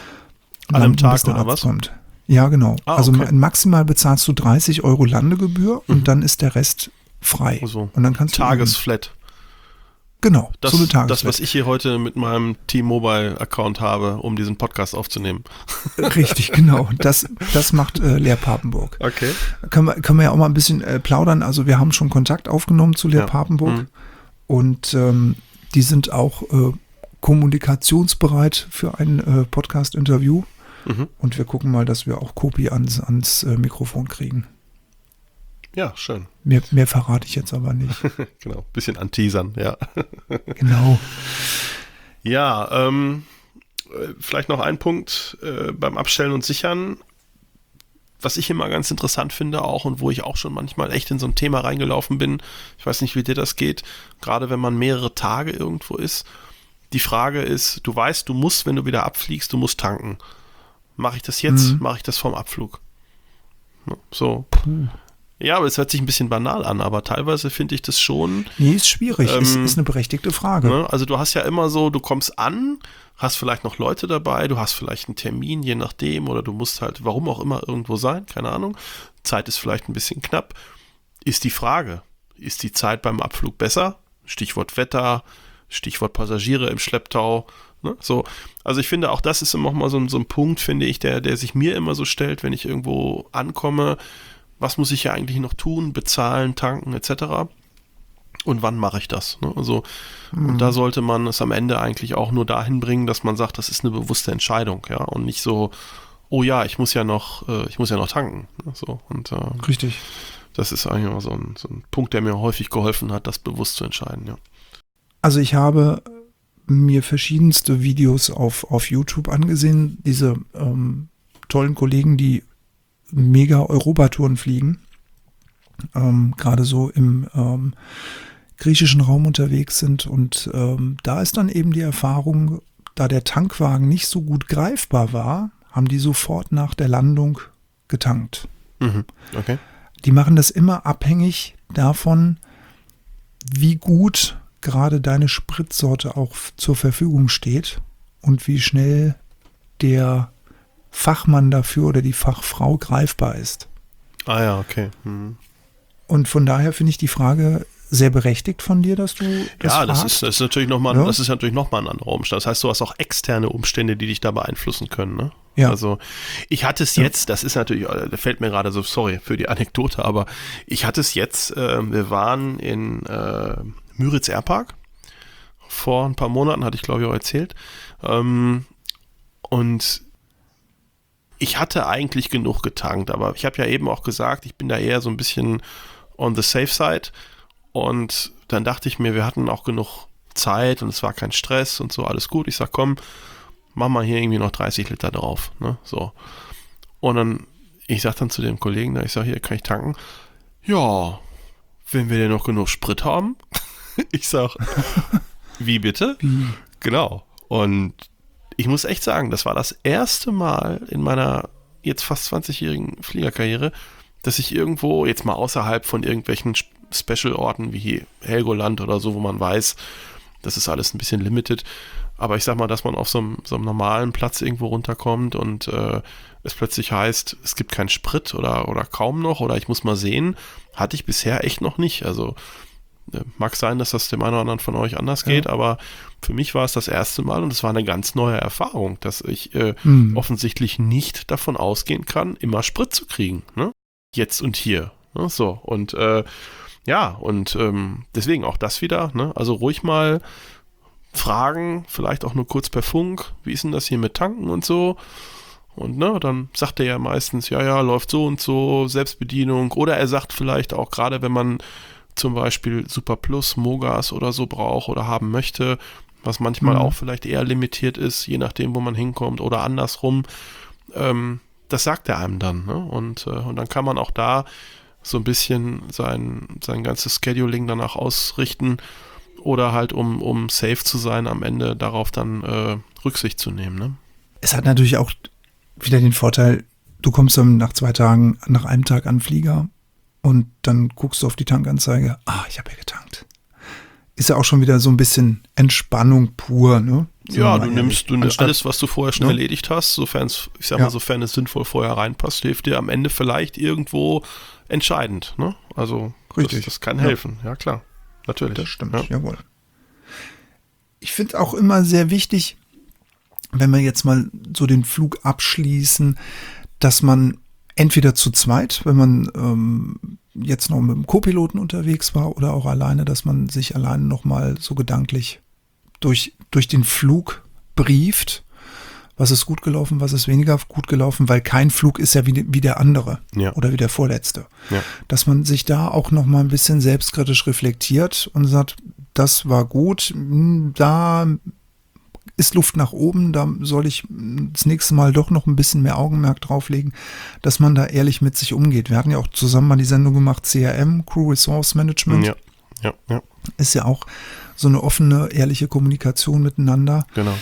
An einem landen, Tag bis der oder Arzt was? kommt. Ja, genau. Ah, also okay. ma- maximal bezahlst du dreißig Euro Landegebühr Mhm. und dann ist der Rest frei. Also und dann kannst du üben. Tagesflat. Genau, Das, so eine das, Tagesflat. was ich hier heute mit meinem T-Mobile-Account habe, um diesen Podcast aufzunehmen. Richtig, genau. Das, das macht äh, Leer Papenburg. Okay. Können wir, können wir ja auch mal ein bisschen äh, plaudern. Also wir haben schon Kontakt aufgenommen zu Leer Ja. Papenburg Mhm. und ähm, die sind auch äh, kommunikationsbereit für ein äh, Podcast-Interview. Mhm. Und wir gucken mal, dass wir auch Kopi ans, ans äh, Mikrofon kriegen. Ja, schön. Mehr, mehr verrate ich jetzt aber nicht. Genau. Bisschen anteasern, ja. Genau. Ja, ähm, äh, vielleicht noch ein Punkt äh, beim Abstellen und Sichern, was ich immer ganz interessant finde auch und wo ich auch schon manchmal echt in so ein Thema reingelaufen bin. Ich weiß nicht, wie dir das geht, gerade wenn man mehrere Tage irgendwo ist. Die Frage ist, du weißt, du musst, wenn du wieder abfliegst, du musst tanken. Mache ich das jetzt? Mhm. Mache ich das vorm Abflug? Ja, so. Puh. Ja, aber es hört sich ein bisschen banal an, aber teilweise finde ich das schon. Nee, ist schwierig. ist, Ähm, ist eine berechtigte Frage. Ne? Also du hast ja immer so, du kommst an, hast vielleicht noch Leute dabei, du hast vielleicht einen Termin, je nachdem, oder du musst halt, warum auch immer, irgendwo sein, keine Ahnung. Zeit ist vielleicht ein bisschen knapp. Ist die Frage, ist die Zeit beim Abflug besser? Stichwort Wetter, Stichwort Passagiere im Schlepptau. Ne? So. Also ich finde, auch das ist immer noch mal so, ein- so ein Punkt, finde ich, der, der sich mir immer so stellt, wenn ich irgendwo ankomme. Was muss ich ja eigentlich noch tun? Bezahlen, tanken et cetera. Und wann mache ich das? Ne? Also, und da sollte man es am Ende eigentlich auch nur dahin bringen, dass man sagt, das ist eine bewusste Entscheidung, ja, und nicht so, oh ja, ich muss ja noch, äh, ich muss ja noch tanken. Ne? So, und äh, Richtig. das ist eigentlich immer so ein, so ein Punkt, der mir häufig geholfen hat, das bewusst zu entscheiden, ja. Also ich habe mir verschiedenste Videos auf, auf YouTube angesehen. Diese ähm, tollen Kollegen, die mega Europatouren fliegen. Ähm, gerade so im ähm, griechischen Raum unterwegs sind. Und ähm, da ist dann eben die Erfahrung, da der Tankwagen nicht so gut greifbar war, haben die sofort nach der Landung getankt. Mhm. Okay. Die machen das immer abhängig davon, wie gut gerade deine Spritsorte auch f- zur Verfügung steht und wie schnell der Fachmann dafür oder die Fachfrau greifbar ist. Ah ja, okay. Mhm. Und von daher finde ich die Frage sehr berechtigt von dir, dass du das Ja, das fragst. ist, das ist natürlich nochmal, Ja. das ist natürlich nochmal ein anderer Umstand. Das heißt, du hast auch externe Umstände, die dich da beeinflussen können, ne? Ja. Also, ich hatte es Ja. jetzt, das ist natürlich, äh, da fällt mir gerade so, sorry für die Anekdote, aber ich hatte es jetzt, äh, wir waren in äh, Müritz Airpark. Vor ein paar Monaten, hatte ich glaube ich auch erzählt. Ähm, und ich hatte eigentlich genug getankt, aber ich habe ja eben auch gesagt, ich bin da eher so ein bisschen on the safe side und dann dachte ich mir, wir hatten auch genug Zeit und es war kein Stress und so, alles gut. Ich sag, komm, mach mal hier irgendwie noch dreißig Liter drauf, ne, so. Und dann, ich sag dann zu dem Kollegen, ich sag, hier kann ich tanken. Ja, wenn wir denn noch genug Sprit haben. Ich sag, wie bitte? Wie? Genau. Und ich muss echt sagen, das war das erste Mal in meiner jetzt fast zwanzigjährigen Fliegerkarriere, dass ich irgendwo, jetzt mal außerhalb von irgendwelchen Special-Orten wie Helgoland oder so, wo man weiß, das ist alles ein bisschen limited, aber ich sag mal, dass man auf so einem, so einem normalen Platz irgendwo runterkommt und äh, es plötzlich heißt, es gibt keinen Sprit oder, oder kaum noch oder ich muss mal sehen, hatte ich bisher echt noch nicht. Also äh, mag sein, dass das dem einen oder anderen von euch anders geht, ja. Aber für mich war es das erste Mal und es war eine ganz neue Erfahrung, dass ich äh, mhm. offensichtlich nicht davon ausgehen kann, immer Sprit zu kriegen. Ne? Jetzt und hier. Ne? So, und äh, ja, und ähm, deswegen auch das wieder, ne? Also ruhig mal fragen, vielleicht auch nur kurz per Funk, wie ist denn das hier mit Tanken und so. Und ne, dann sagt er ja meistens, ja, ja, läuft so und so, Selbstbedienung. Oder er sagt vielleicht auch, gerade wenn man zum Beispiel Super Plus, Mogas oder so braucht oder haben möchte, was manchmal mhm. auch vielleicht eher limitiert ist, je nachdem, wo man hinkommt oder andersrum, ähm, das sagt er einem dann. Ne? Und, äh, und dann kann man auch da so ein bisschen sein, sein ganzes Scheduling danach ausrichten oder halt, um, um safe zu sein, am Ende darauf dann äh, Rücksicht zu nehmen. Ne? Es hat natürlich auch wieder den Vorteil, du kommst dann nach zwei Tagen, nach einem Tag an den Flieger und dann guckst du auf die Tankanzeige, ah, ich habe ja getankt. Ist ja auch schon wieder so ein bisschen Entspannung pur, ne? So ja, du nimmst du Anstatt, alles, was du vorher schon ne? erledigt hast, sofern es, ich sag ja. mal, sofern es sinnvoll vorher reinpasst, hilft dir am Ende vielleicht irgendwo entscheidend, ne? Also Richtig. Das, das kann ja. helfen, ja klar, natürlich. Das stimmt, ja. jawohl. Ich finde auch immer sehr wichtig, wenn wir jetzt mal so den Flug abschließen, dass man entweder zu zweit, wenn man ähm, jetzt noch mit dem Co-Piloten unterwegs war oder auch alleine, dass man sich alleine nochmal so gedanklich durch, durch den Flug brieft, was ist gut gelaufen, was ist weniger gut gelaufen, weil kein Flug ist ja wie, wie der andere ja. oder wie der vorletzte. Ja. Dass man sich da auch nochmal ein bisschen selbstkritisch reflektiert und sagt, das war gut, da ist Luft nach oben, da soll ich das nächste Mal doch noch ein bisschen mehr Augenmerk drauflegen, dass man da ehrlich mit sich umgeht. Wir hatten ja auch zusammen mal die Sendung gemacht, C R M, Crew Resource Management. Ja, ja, ja. Ist ja auch so eine offene, ehrliche Kommunikation miteinander. Genau.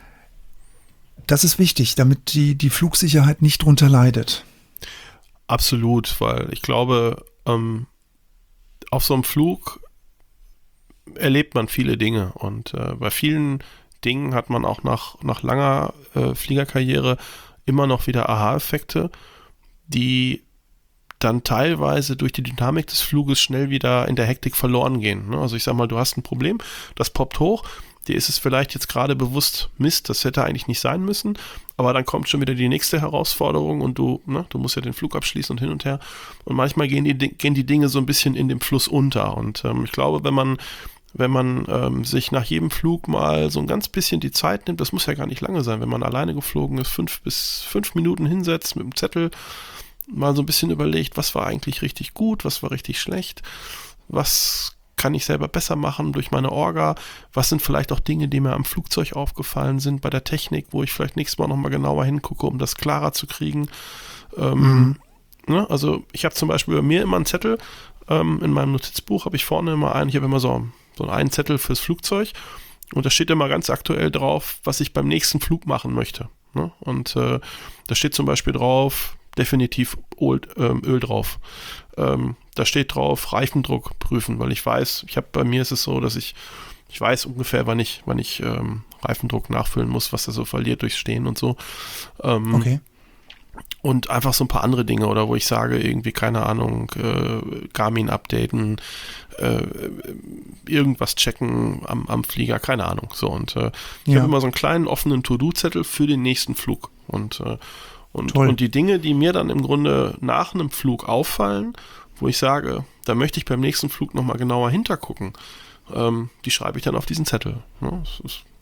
Das ist wichtig, damit die, die Flugsicherheit nicht drunter leidet. Absolut, weil ich glaube, ähm, auf so einem Flug erlebt man viele Dinge und äh, bei vielen Dingen hat man auch nach, nach langer äh, Fliegerkarriere immer noch wieder Aha-Effekte, die dann teilweise durch die Dynamik des Fluges schnell wieder in der Hektik verloren gehen. Ne? Also ich sag mal, du hast ein Problem, das poppt hoch, dir ist es vielleicht jetzt gerade bewusst, Mist, das hätte eigentlich nicht sein müssen, aber dann kommt schon wieder die nächste Herausforderung und du, ne, du musst ja den Flug abschließen und hin und her und manchmal gehen die, gehen die Dinge so ein bisschen in dem Fluss unter und ähm, ich glaube, wenn man wenn man ähm, sich nach jedem Flug mal so ein ganz bisschen die Zeit nimmt, das muss ja gar nicht lange sein, wenn man alleine geflogen ist, fünf bis fünf Minuten hinsetzt mit dem Zettel, mal so ein bisschen überlegt, was war eigentlich richtig gut, was war richtig schlecht, was kann ich selber besser machen durch meine Orga, was sind vielleicht auch Dinge, die mir am Flugzeug aufgefallen sind, bei der Technik, wo ich vielleicht nächstes Mal nochmal genauer hingucke, um das klarer zu kriegen. Ähm, mhm. ne? Also ich habe zum Beispiel bei mir immer einen Zettel, ähm, in meinem Notizbuch habe ich vorne immer einen, ich habe immer so so einen Zettel fürs Flugzeug und da steht immer ganz aktuell drauf, was ich beim nächsten Flug machen möchte. Ne? Und äh, da steht zum Beispiel drauf, definitiv Öl, ähm, Öl drauf. Ähm, da steht drauf, Reifendruck prüfen, weil ich weiß, ich habe bei mir ist es so, dass ich ich weiß ungefähr, wann ich, wann ich ähm, Reifendruck nachfüllen muss, was er so verliert durch Stehen und so. Ähm, okay. Und einfach so ein paar andere Dinge, oder wo ich sage, irgendwie, keine Ahnung, äh, Garmin updaten, äh, irgendwas checken am, am Flieger, keine Ahnung. So, und äh, ich ja. habe immer so einen kleinen offenen To-Do-Zettel für den nächsten Flug. Und, äh, und, und die Dinge, die mir dann im Grunde nach einem Flug auffallen, wo ich sage, da möchte ich beim nächsten Flug nochmal genauer hintergucken, ähm, die schreibe ich dann auf diesen Zettel. Ne? Das ist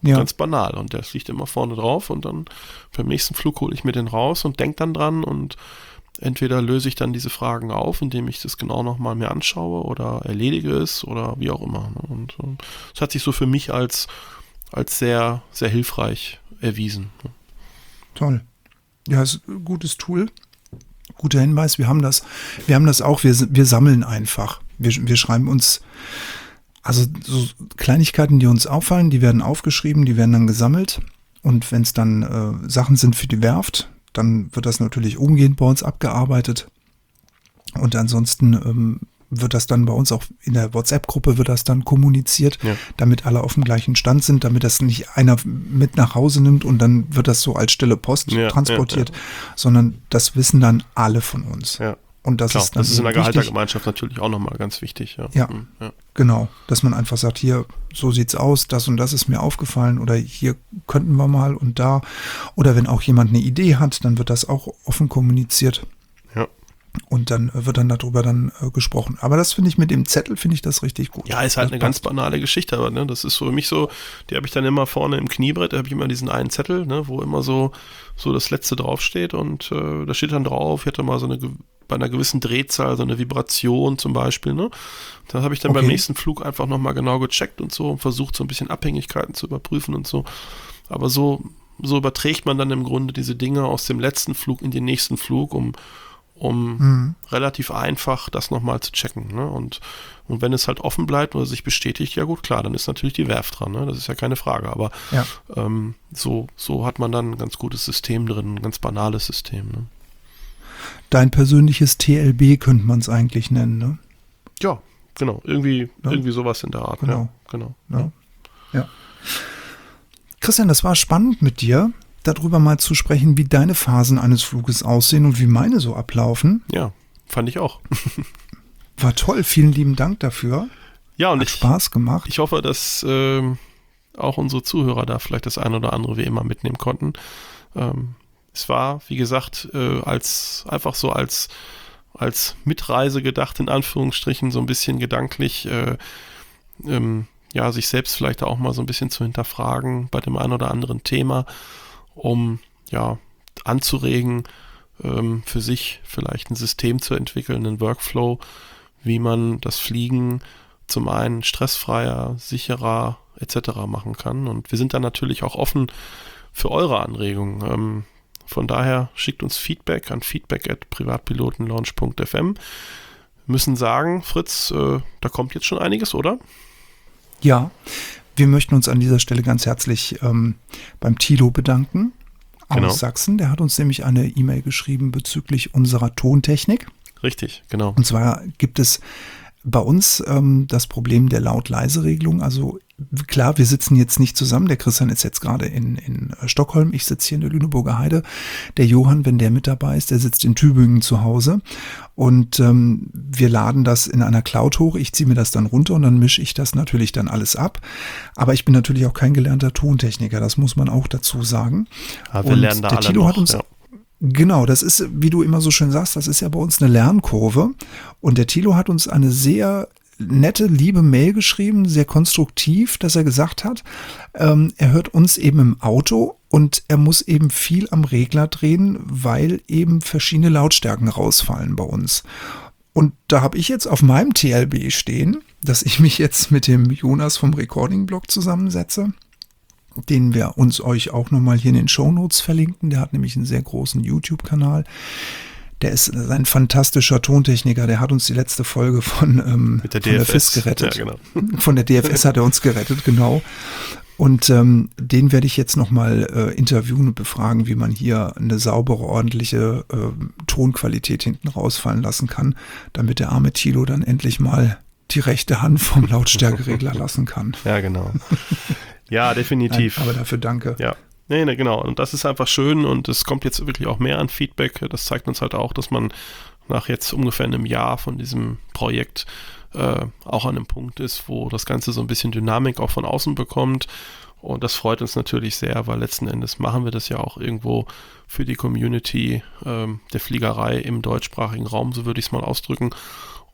Ja. Ganz banal. Und der liegt immer vorne drauf und dann beim nächsten Flug hole ich mir den raus und denke dann dran und entweder löse ich dann diese Fragen auf, indem ich das genau nochmal mir anschaue oder erledige es oder wie auch immer. Und es hat sich so für mich als, als sehr, sehr hilfreich erwiesen. Toll. Ja, ist ein gutes Tool. Guter Hinweis. Wir haben das, wir haben das auch. Wir, wir sammeln einfach. Wir, wir schreiben uns, also so Kleinigkeiten, die uns auffallen, die werden aufgeschrieben, die werden dann gesammelt. Und wenn es dann äh, Sachen sind für die Werft, dann wird das natürlich umgehend bei uns abgearbeitet. Und ansonsten ähm, wird das dann bei uns auch in der WhatsApp-Gruppe wird das dann kommuniziert, ja. damit alle auf dem gleichen Stand sind, damit das nicht einer mit nach Hause nimmt und dann wird das so als stille Post ja, transportiert, ja, ja. sondern das wissen dann alle von uns. Ja. Und das Klar, ist dann das ist in der wichtig. Gehaltergemeinschaft natürlich auch nochmal ganz wichtig. Ja. Ja, mhm, ja, genau. Dass man einfach sagt, hier, so sieht's aus, das und das ist mir aufgefallen oder hier könnten wir mal und da. Oder wenn auch jemand eine Idee hat, dann wird das auch offen kommuniziert. Ja. Und dann wird dann darüber dann äh, gesprochen. Aber das finde ich mit dem Zettel, finde ich das richtig gut. Ja, ist halt das eine passt. ganz banale Geschichte, aber ne, das ist so für mich so, die habe ich dann immer vorne im Kniebrett, da habe ich immer diesen einen Zettel, ne, wo immer so, so das Letzte draufsteht und äh, da steht dann drauf, ich hatte mal so eine bei einer gewissen Drehzahl, so eine Vibration zum Beispiel, ne? Dann habe ich dann okay. beim nächsten Flug einfach nochmal genau gecheckt und so und versucht, so ein bisschen Abhängigkeiten zu überprüfen und so. Aber so, so überträgt man dann im Grunde diese Dinge aus dem letzten Flug in den nächsten Flug, um, um mhm. relativ einfach das nochmal zu checken, ne? Und, und wenn es halt offen bleibt oder sich bestätigt, ja gut, klar, dann ist natürlich die Werft dran, ne? Das ist ja keine Frage, aber ja. ähm, so, so hat man dann ein ganz gutes System drin, ein ganz banales System, ne? Dein persönliches T L B könnte man es eigentlich nennen, ne? Ja, genau. Irgendwie, ja. irgendwie sowas in der Art. Genau. Ja, genau. Ja. Ja. Christian, das war spannend mit dir, darüber mal zu sprechen, wie deine Phasen eines Fluges aussehen und wie meine so ablaufen. Ja, fand ich auch. War toll. Vielen lieben Dank dafür. Ja, und Hat ich, Spaß gemacht. Ich hoffe, dass ähm, auch unsere Zuhörer da vielleicht das eine oder andere wie immer mitnehmen konnten. Ähm, Es war, wie gesagt, äh, als einfach so als, als Mitreise gedacht, in Anführungsstrichen, so ein bisschen gedanklich, äh, ähm, ja, sich selbst vielleicht auch mal so ein bisschen zu hinterfragen bei dem einen oder anderen Thema, um ja anzuregen, ähm, für sich vielleicht ein System zu entwickeln, einen Workflow, wie man das Fliegen zum einen stressfreier, sicherer et cetera machen kann. Und wir sind dann natürlich auch offen für eure Anregungen. Ähm, Von daher schickt uns Feedback an feedback at privatpilotenlaunch punkt f m. Müssen sagen, Fritz, äh, da kommt jetzt schon einiges, oder? Ja, wir möchten uns an dieser Stelle ganz herzlich ähm, beim Thilo bedanken aus genau. Sachsen. Der hat uns nämlich eine E-Mail geschrieben bezüglich unserer Tontechnik. Richtig, genau. Und zwar gibt es bei uns ähm, das Problem der Laut-Leise-Regelung. Also klar, wir sitzen jetzt nicht zusammen. Der Christian ist jetzt gerade in, in Stockholm. Ich sitze hier in der Lüneburger Heide. Der Johann, wenn der mit dabei ist, der sitzt in Tübingen zu Hause. Und ähm, wir laden das in einer Cloud hoch. Ich ziehe mir das dann runter und dann mische ich das natürlich dann alles ab. Aber ich bin natürlich auch kein gelernter Tontechniker. Das muss man auch dazu sagen. Ja, wir und lernen da der alle Thilo noch, hat uns ja. Genau, das ist, wie du immer so schön sagst, das ist ja bei uns eine Lernkurve. Und der Thilo hat uns eine sehr nette, liebe Mail geschrieben, sehr konstruktiv, dass er gesagt hat, ähm, er hört uns eben im Auto und er muss eben viel am Regler drehen, weil eben verschiedene Lautstärken rausfallen bei uns. Und da habe ich jetzt auf meinem T L B stehen, dass ich mich jetzt mit dem Jonas vom Recording-Blog zusammensetze, den wir uns euch auch nochmal hier in den Shownotes verlinken. Der hat nämlich einen sehr großen YouTube-Kanal. Der ist ein fantastischer Tontechniker. Der hat uns die letzte Folge von, ähm, Mit der von der D F S F I S gerettet. Ja, genau. Von der D F S hat er uns gerettet, genau. Und ähm, den werde ich jetzt nochmal äh, interviewen und befragen, wie man hier eine saubere, ordentliche äh, Tonqualität hinten rausfallen lassen kann, damit der arme Thilo dann endlich mal die rechte Hand vom Lautstärkeregler lassen kann. Ja, genau. Ja, definitiv. Nein, aber dafür danke. Ja, nee, nee, genau. Und das ist einfach schön und es kommt jetzt wirklich auch mehr an Feedback. Das zeigt uns halt auch, dass man nach jetzt ungefähr einem Jahr von diesem Projekt äh, auch an einem Punkt ist, wo das Ganze so ein bisschen Dynamik auch von außen bekommt. Und das freut uns natürlich sehr, weil letzten Endes machen wir das ja auch irgendwo für die Community ähm, der Fliegerei im deutschsprachigen Raum, so würde ich es mal ausdrücken.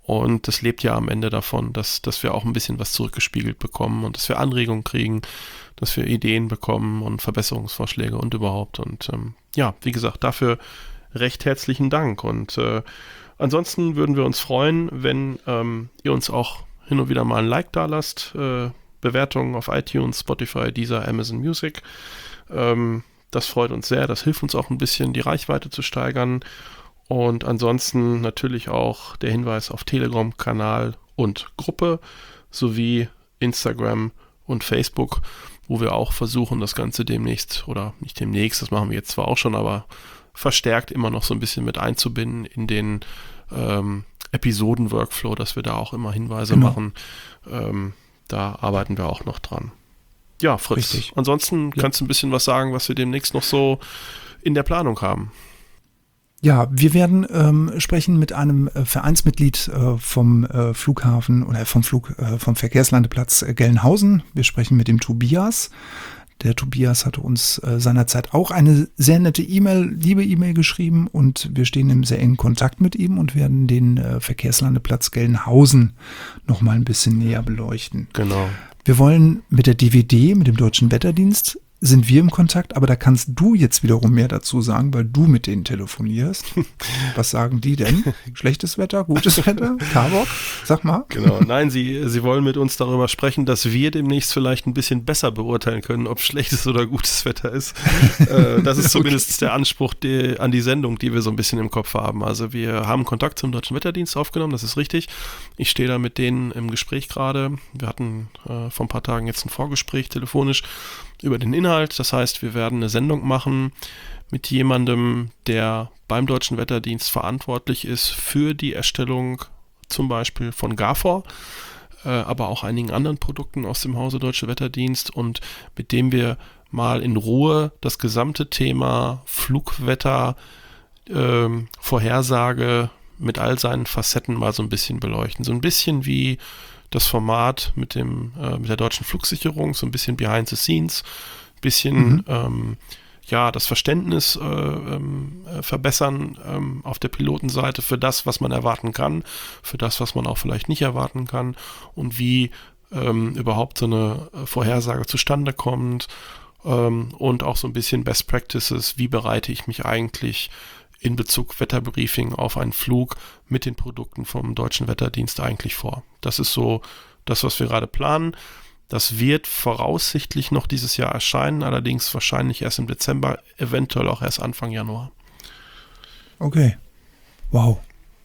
Und das lebt ja am Ende davon, dass, dass wir auch ein bisschen was zurückgespiegelt bekommen und dass wir Anregungen kriegen, dass wir Ideen bekommen und Verbesserungsvorschläge und überhaupt. Und ähm, ja, wie gesagt, dafür recht herzlichen Dank. Und äh, ansonsten würden wir uns freuen, wenn ähm, ihr uns auch hin und wieder mal ein Like da lasst, äh, Bewertungen auf iTunes, Spotify, Deezer, Amazon Music. Ähm, das freut uns sehr, das hilft uns auch ein bisschen, die Reichweite zu steigern. Und ansonsten natürlich auch der Hinweis auf Telegram-Kanal und Gruppe sowie Instagram und Facebook, wo wir auch versuchen, das Ganze demnächst, oder nicht demnächst, das machen wir jetzt zwar auch schon, aber verstärkt immer noch so ein bisschen mit einzubinden in den ähm, Episoden-Workflow, dass wir da auch immer Hinweise genau. machen. Ähm, da arbeiten wir auch noch dran. Ja, Fritz, Richtig. ansonsten ja. kannst du ein bisschen was sagen, was wir demnächst noch so in der Planung haben. Ja, wir werden ähm, sprechen mit einem äh, Vereinsmitglied äh, vom äh, Flughafen oder vom Flug äh, vom Verkehrslandeplatz äh, Gelnhausen. Wir sprechen mit dem Tobias. Der Tobias hatte uns äh, seinerzeit auch eine sehr nette E-Mail, liebe E-Mail geschrieben und wir stehen im sehr engen Kontakt mit ihm und werden den äh, Verkehrslandeplatz Gelnhausen noch mal ein bisschen näher beleuchten. Genau. Wir wollen mit der D W D, mit dem Deutschen Wetterdienst, sind wir im Kontakt, aber da kannst du jetzt wiederum mehr dazu sagen, weil du mit denen telefonierst. Was sagen die denn? Schlechtes Wetter, gutes Wetter? Carbock? Sag mal. Genau, nein, sie, sie wollen mit uns darüber sprechen, dass wir demnächst vielleicht ein bisschen besser beurteilen können, ob schlechtes oder gutes Wetter ist. äh, das ist zumindest okay. der Anspruch die, an die Sendung, die wir so ein bisschen im Kopf haben. Also wir haben Kontakt zum Deutschen Wetterdienst aufgenommen, das ist richtig. Ich stehe da mit denen im Gespräch gerade. Wir hatten äh, vor ein paar Tagen jetzt ein Vorgespräch telefonisch über den Inhalt. Das heißt, wir werden eine Sendung machen mit jemandem, der beim Deutschen Wetterdienst verantwortlich ist für die Erstellung zum Beispiel von Gafor, äh, aber auch einigen anderen Produkten aus dem Hause Deutsche Wetterdienst und mit dem wir mal in Ruhe das gesamte Thema Flugwetter, äh, Vorhersage mit all seinen Facetten mal so ein bisschen beleuchten. So ein bisschen wie das Format mit dem äh, mit der deutschen Flugsicherung, so ein bisschen behind the scenes, ein bisschen mhm. ähm, ja, das Verständnis äh, ähm, äh, verbessern ähm, auf der Pilotenseite für das, was man erwarten kann, für das, was man auch vielleicht nicht erwarten kann und wie ähm, überhaupt so eine Vorhersage zustande kommt ähm, und auch so ein bisschen Best Practices, wie bereite ich mich eigentlich in Bezug Wetterbriefing auf einen Flug mit den Produkten vom Deutschen Wetterdienst eigentlich vor. Das ist so das, was wir gerade planen. Das wird voraussichtlich noch dieses Jahr erscheinen, allerdings wahrscheinlich erst im Dezember, eventuell auch erst Anfang Januar. Okay. Wow.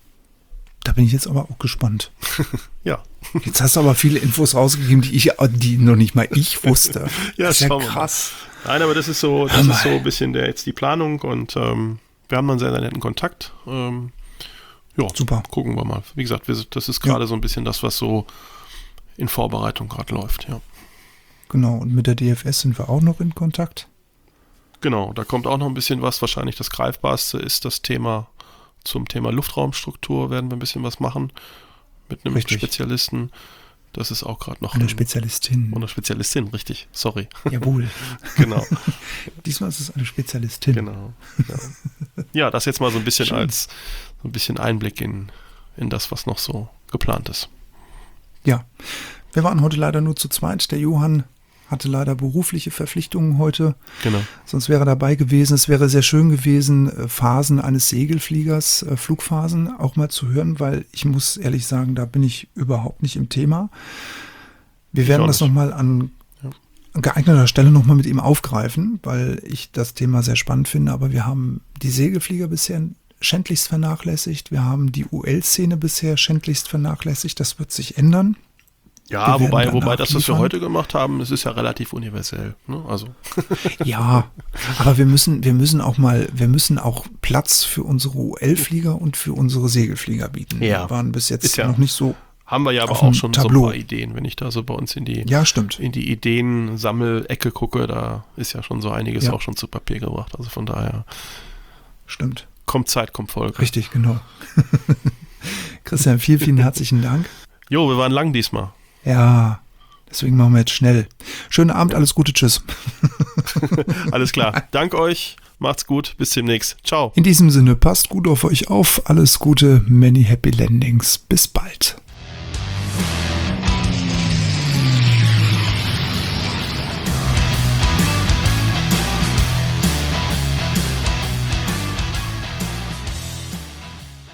Da bin ich jetzt aber auch gespannt. Ja. Jetzt hast du aber viele Infos rausgegeben, die ich, die noch nicht mal ich wusste. Ja, das ist ja krass. Nein, aber das ist so, das ist so ein bisschen der, jetzt die Planung und ähm, wir haben einen sehr, sehr netten Kontakt. Ähm, ja, super. Gucken wir mal. Wie gesagt, wir, das ist gerade ja. so ein bisschen das, was so in Vorbereitung gerade läuft, ja. Genau, und mit der D F S sind wir auch noch in Kontakt. Genau, da kommt auch noch ein bisschen was. Wahrscheinlich das Greifbarste ist das Thema, zum Thema Luftraumstruktur werden wir ein bisschen was machen mit einem richtig. Spezialisten. Das ist auch gerade noch eine ein, Spezialistin. Eine Spezialistin, richtig, sorry. Jawohl. Genau. Diesmal ist es eine Spezialistin. Genau. Ja, ja, das jetzt mal so ein bisschen Schön. als so ein bisschen Einblick in, in das, was noch so geplant ist. Ja, wir waren heute leider nur zu zweit. Der Johann hatte leider berufliche Verpflichtungen heute. Genau. Sonst wäre er dabei gewesen. Es wäre sehr schön gewesen, Phasen eines Segelfliegers, Flugphasen auch mal zu hören, weil ich muss ehrlich sagen, da bin ich überhaupt nicht im Thema. Wir ich werden das nochmal an ja. geeigneter Stelle nochmal mit ihm aufgreifen, weil ich das Thema sehr spannend finde. Aber wir haben die Segelflieger bisher schändlichst vernachlässigt. Wir haben die U L-Szene bisher schändlichst vernachlässigt. Das wird sich ändern. Ja, wobei, wobei das, was wir heute gemacht haben, das ist ja relativ universell. Ne? Also. Ja, aber wir müssen, wir müssen auch mal, wir müssen auch Platz für unsere U L-Flieger und für unsere Segelflieger bieten. Ja. Wir waren bis jetzt ja, noch nicht so. Haben wir ja aber auch schon Tableau. So ein paar Ideen, wenn ich da so bei uns in die, ja, stimmt. in die Ideen-Sammelecke gucke, da ist ja schon so einiges ja. auch schon zu Papier gebracht. Also von daher. Stimmt. Kommt Zeit, kommt Folge. Richtig, genau. Christian, vielen, vielen herzlichen Dank. Jo, wir waren lang diesmal. Ja, deswegen machen wir jetzt schnell. Schönen Abend, alles Gute, tschüss. Alles klar. Dank euch Macht's gut, bis demnächst. Ciao. In diesem Sinne, passt gut auf euch auf. Alles Gute, many happy landings. Bis bald.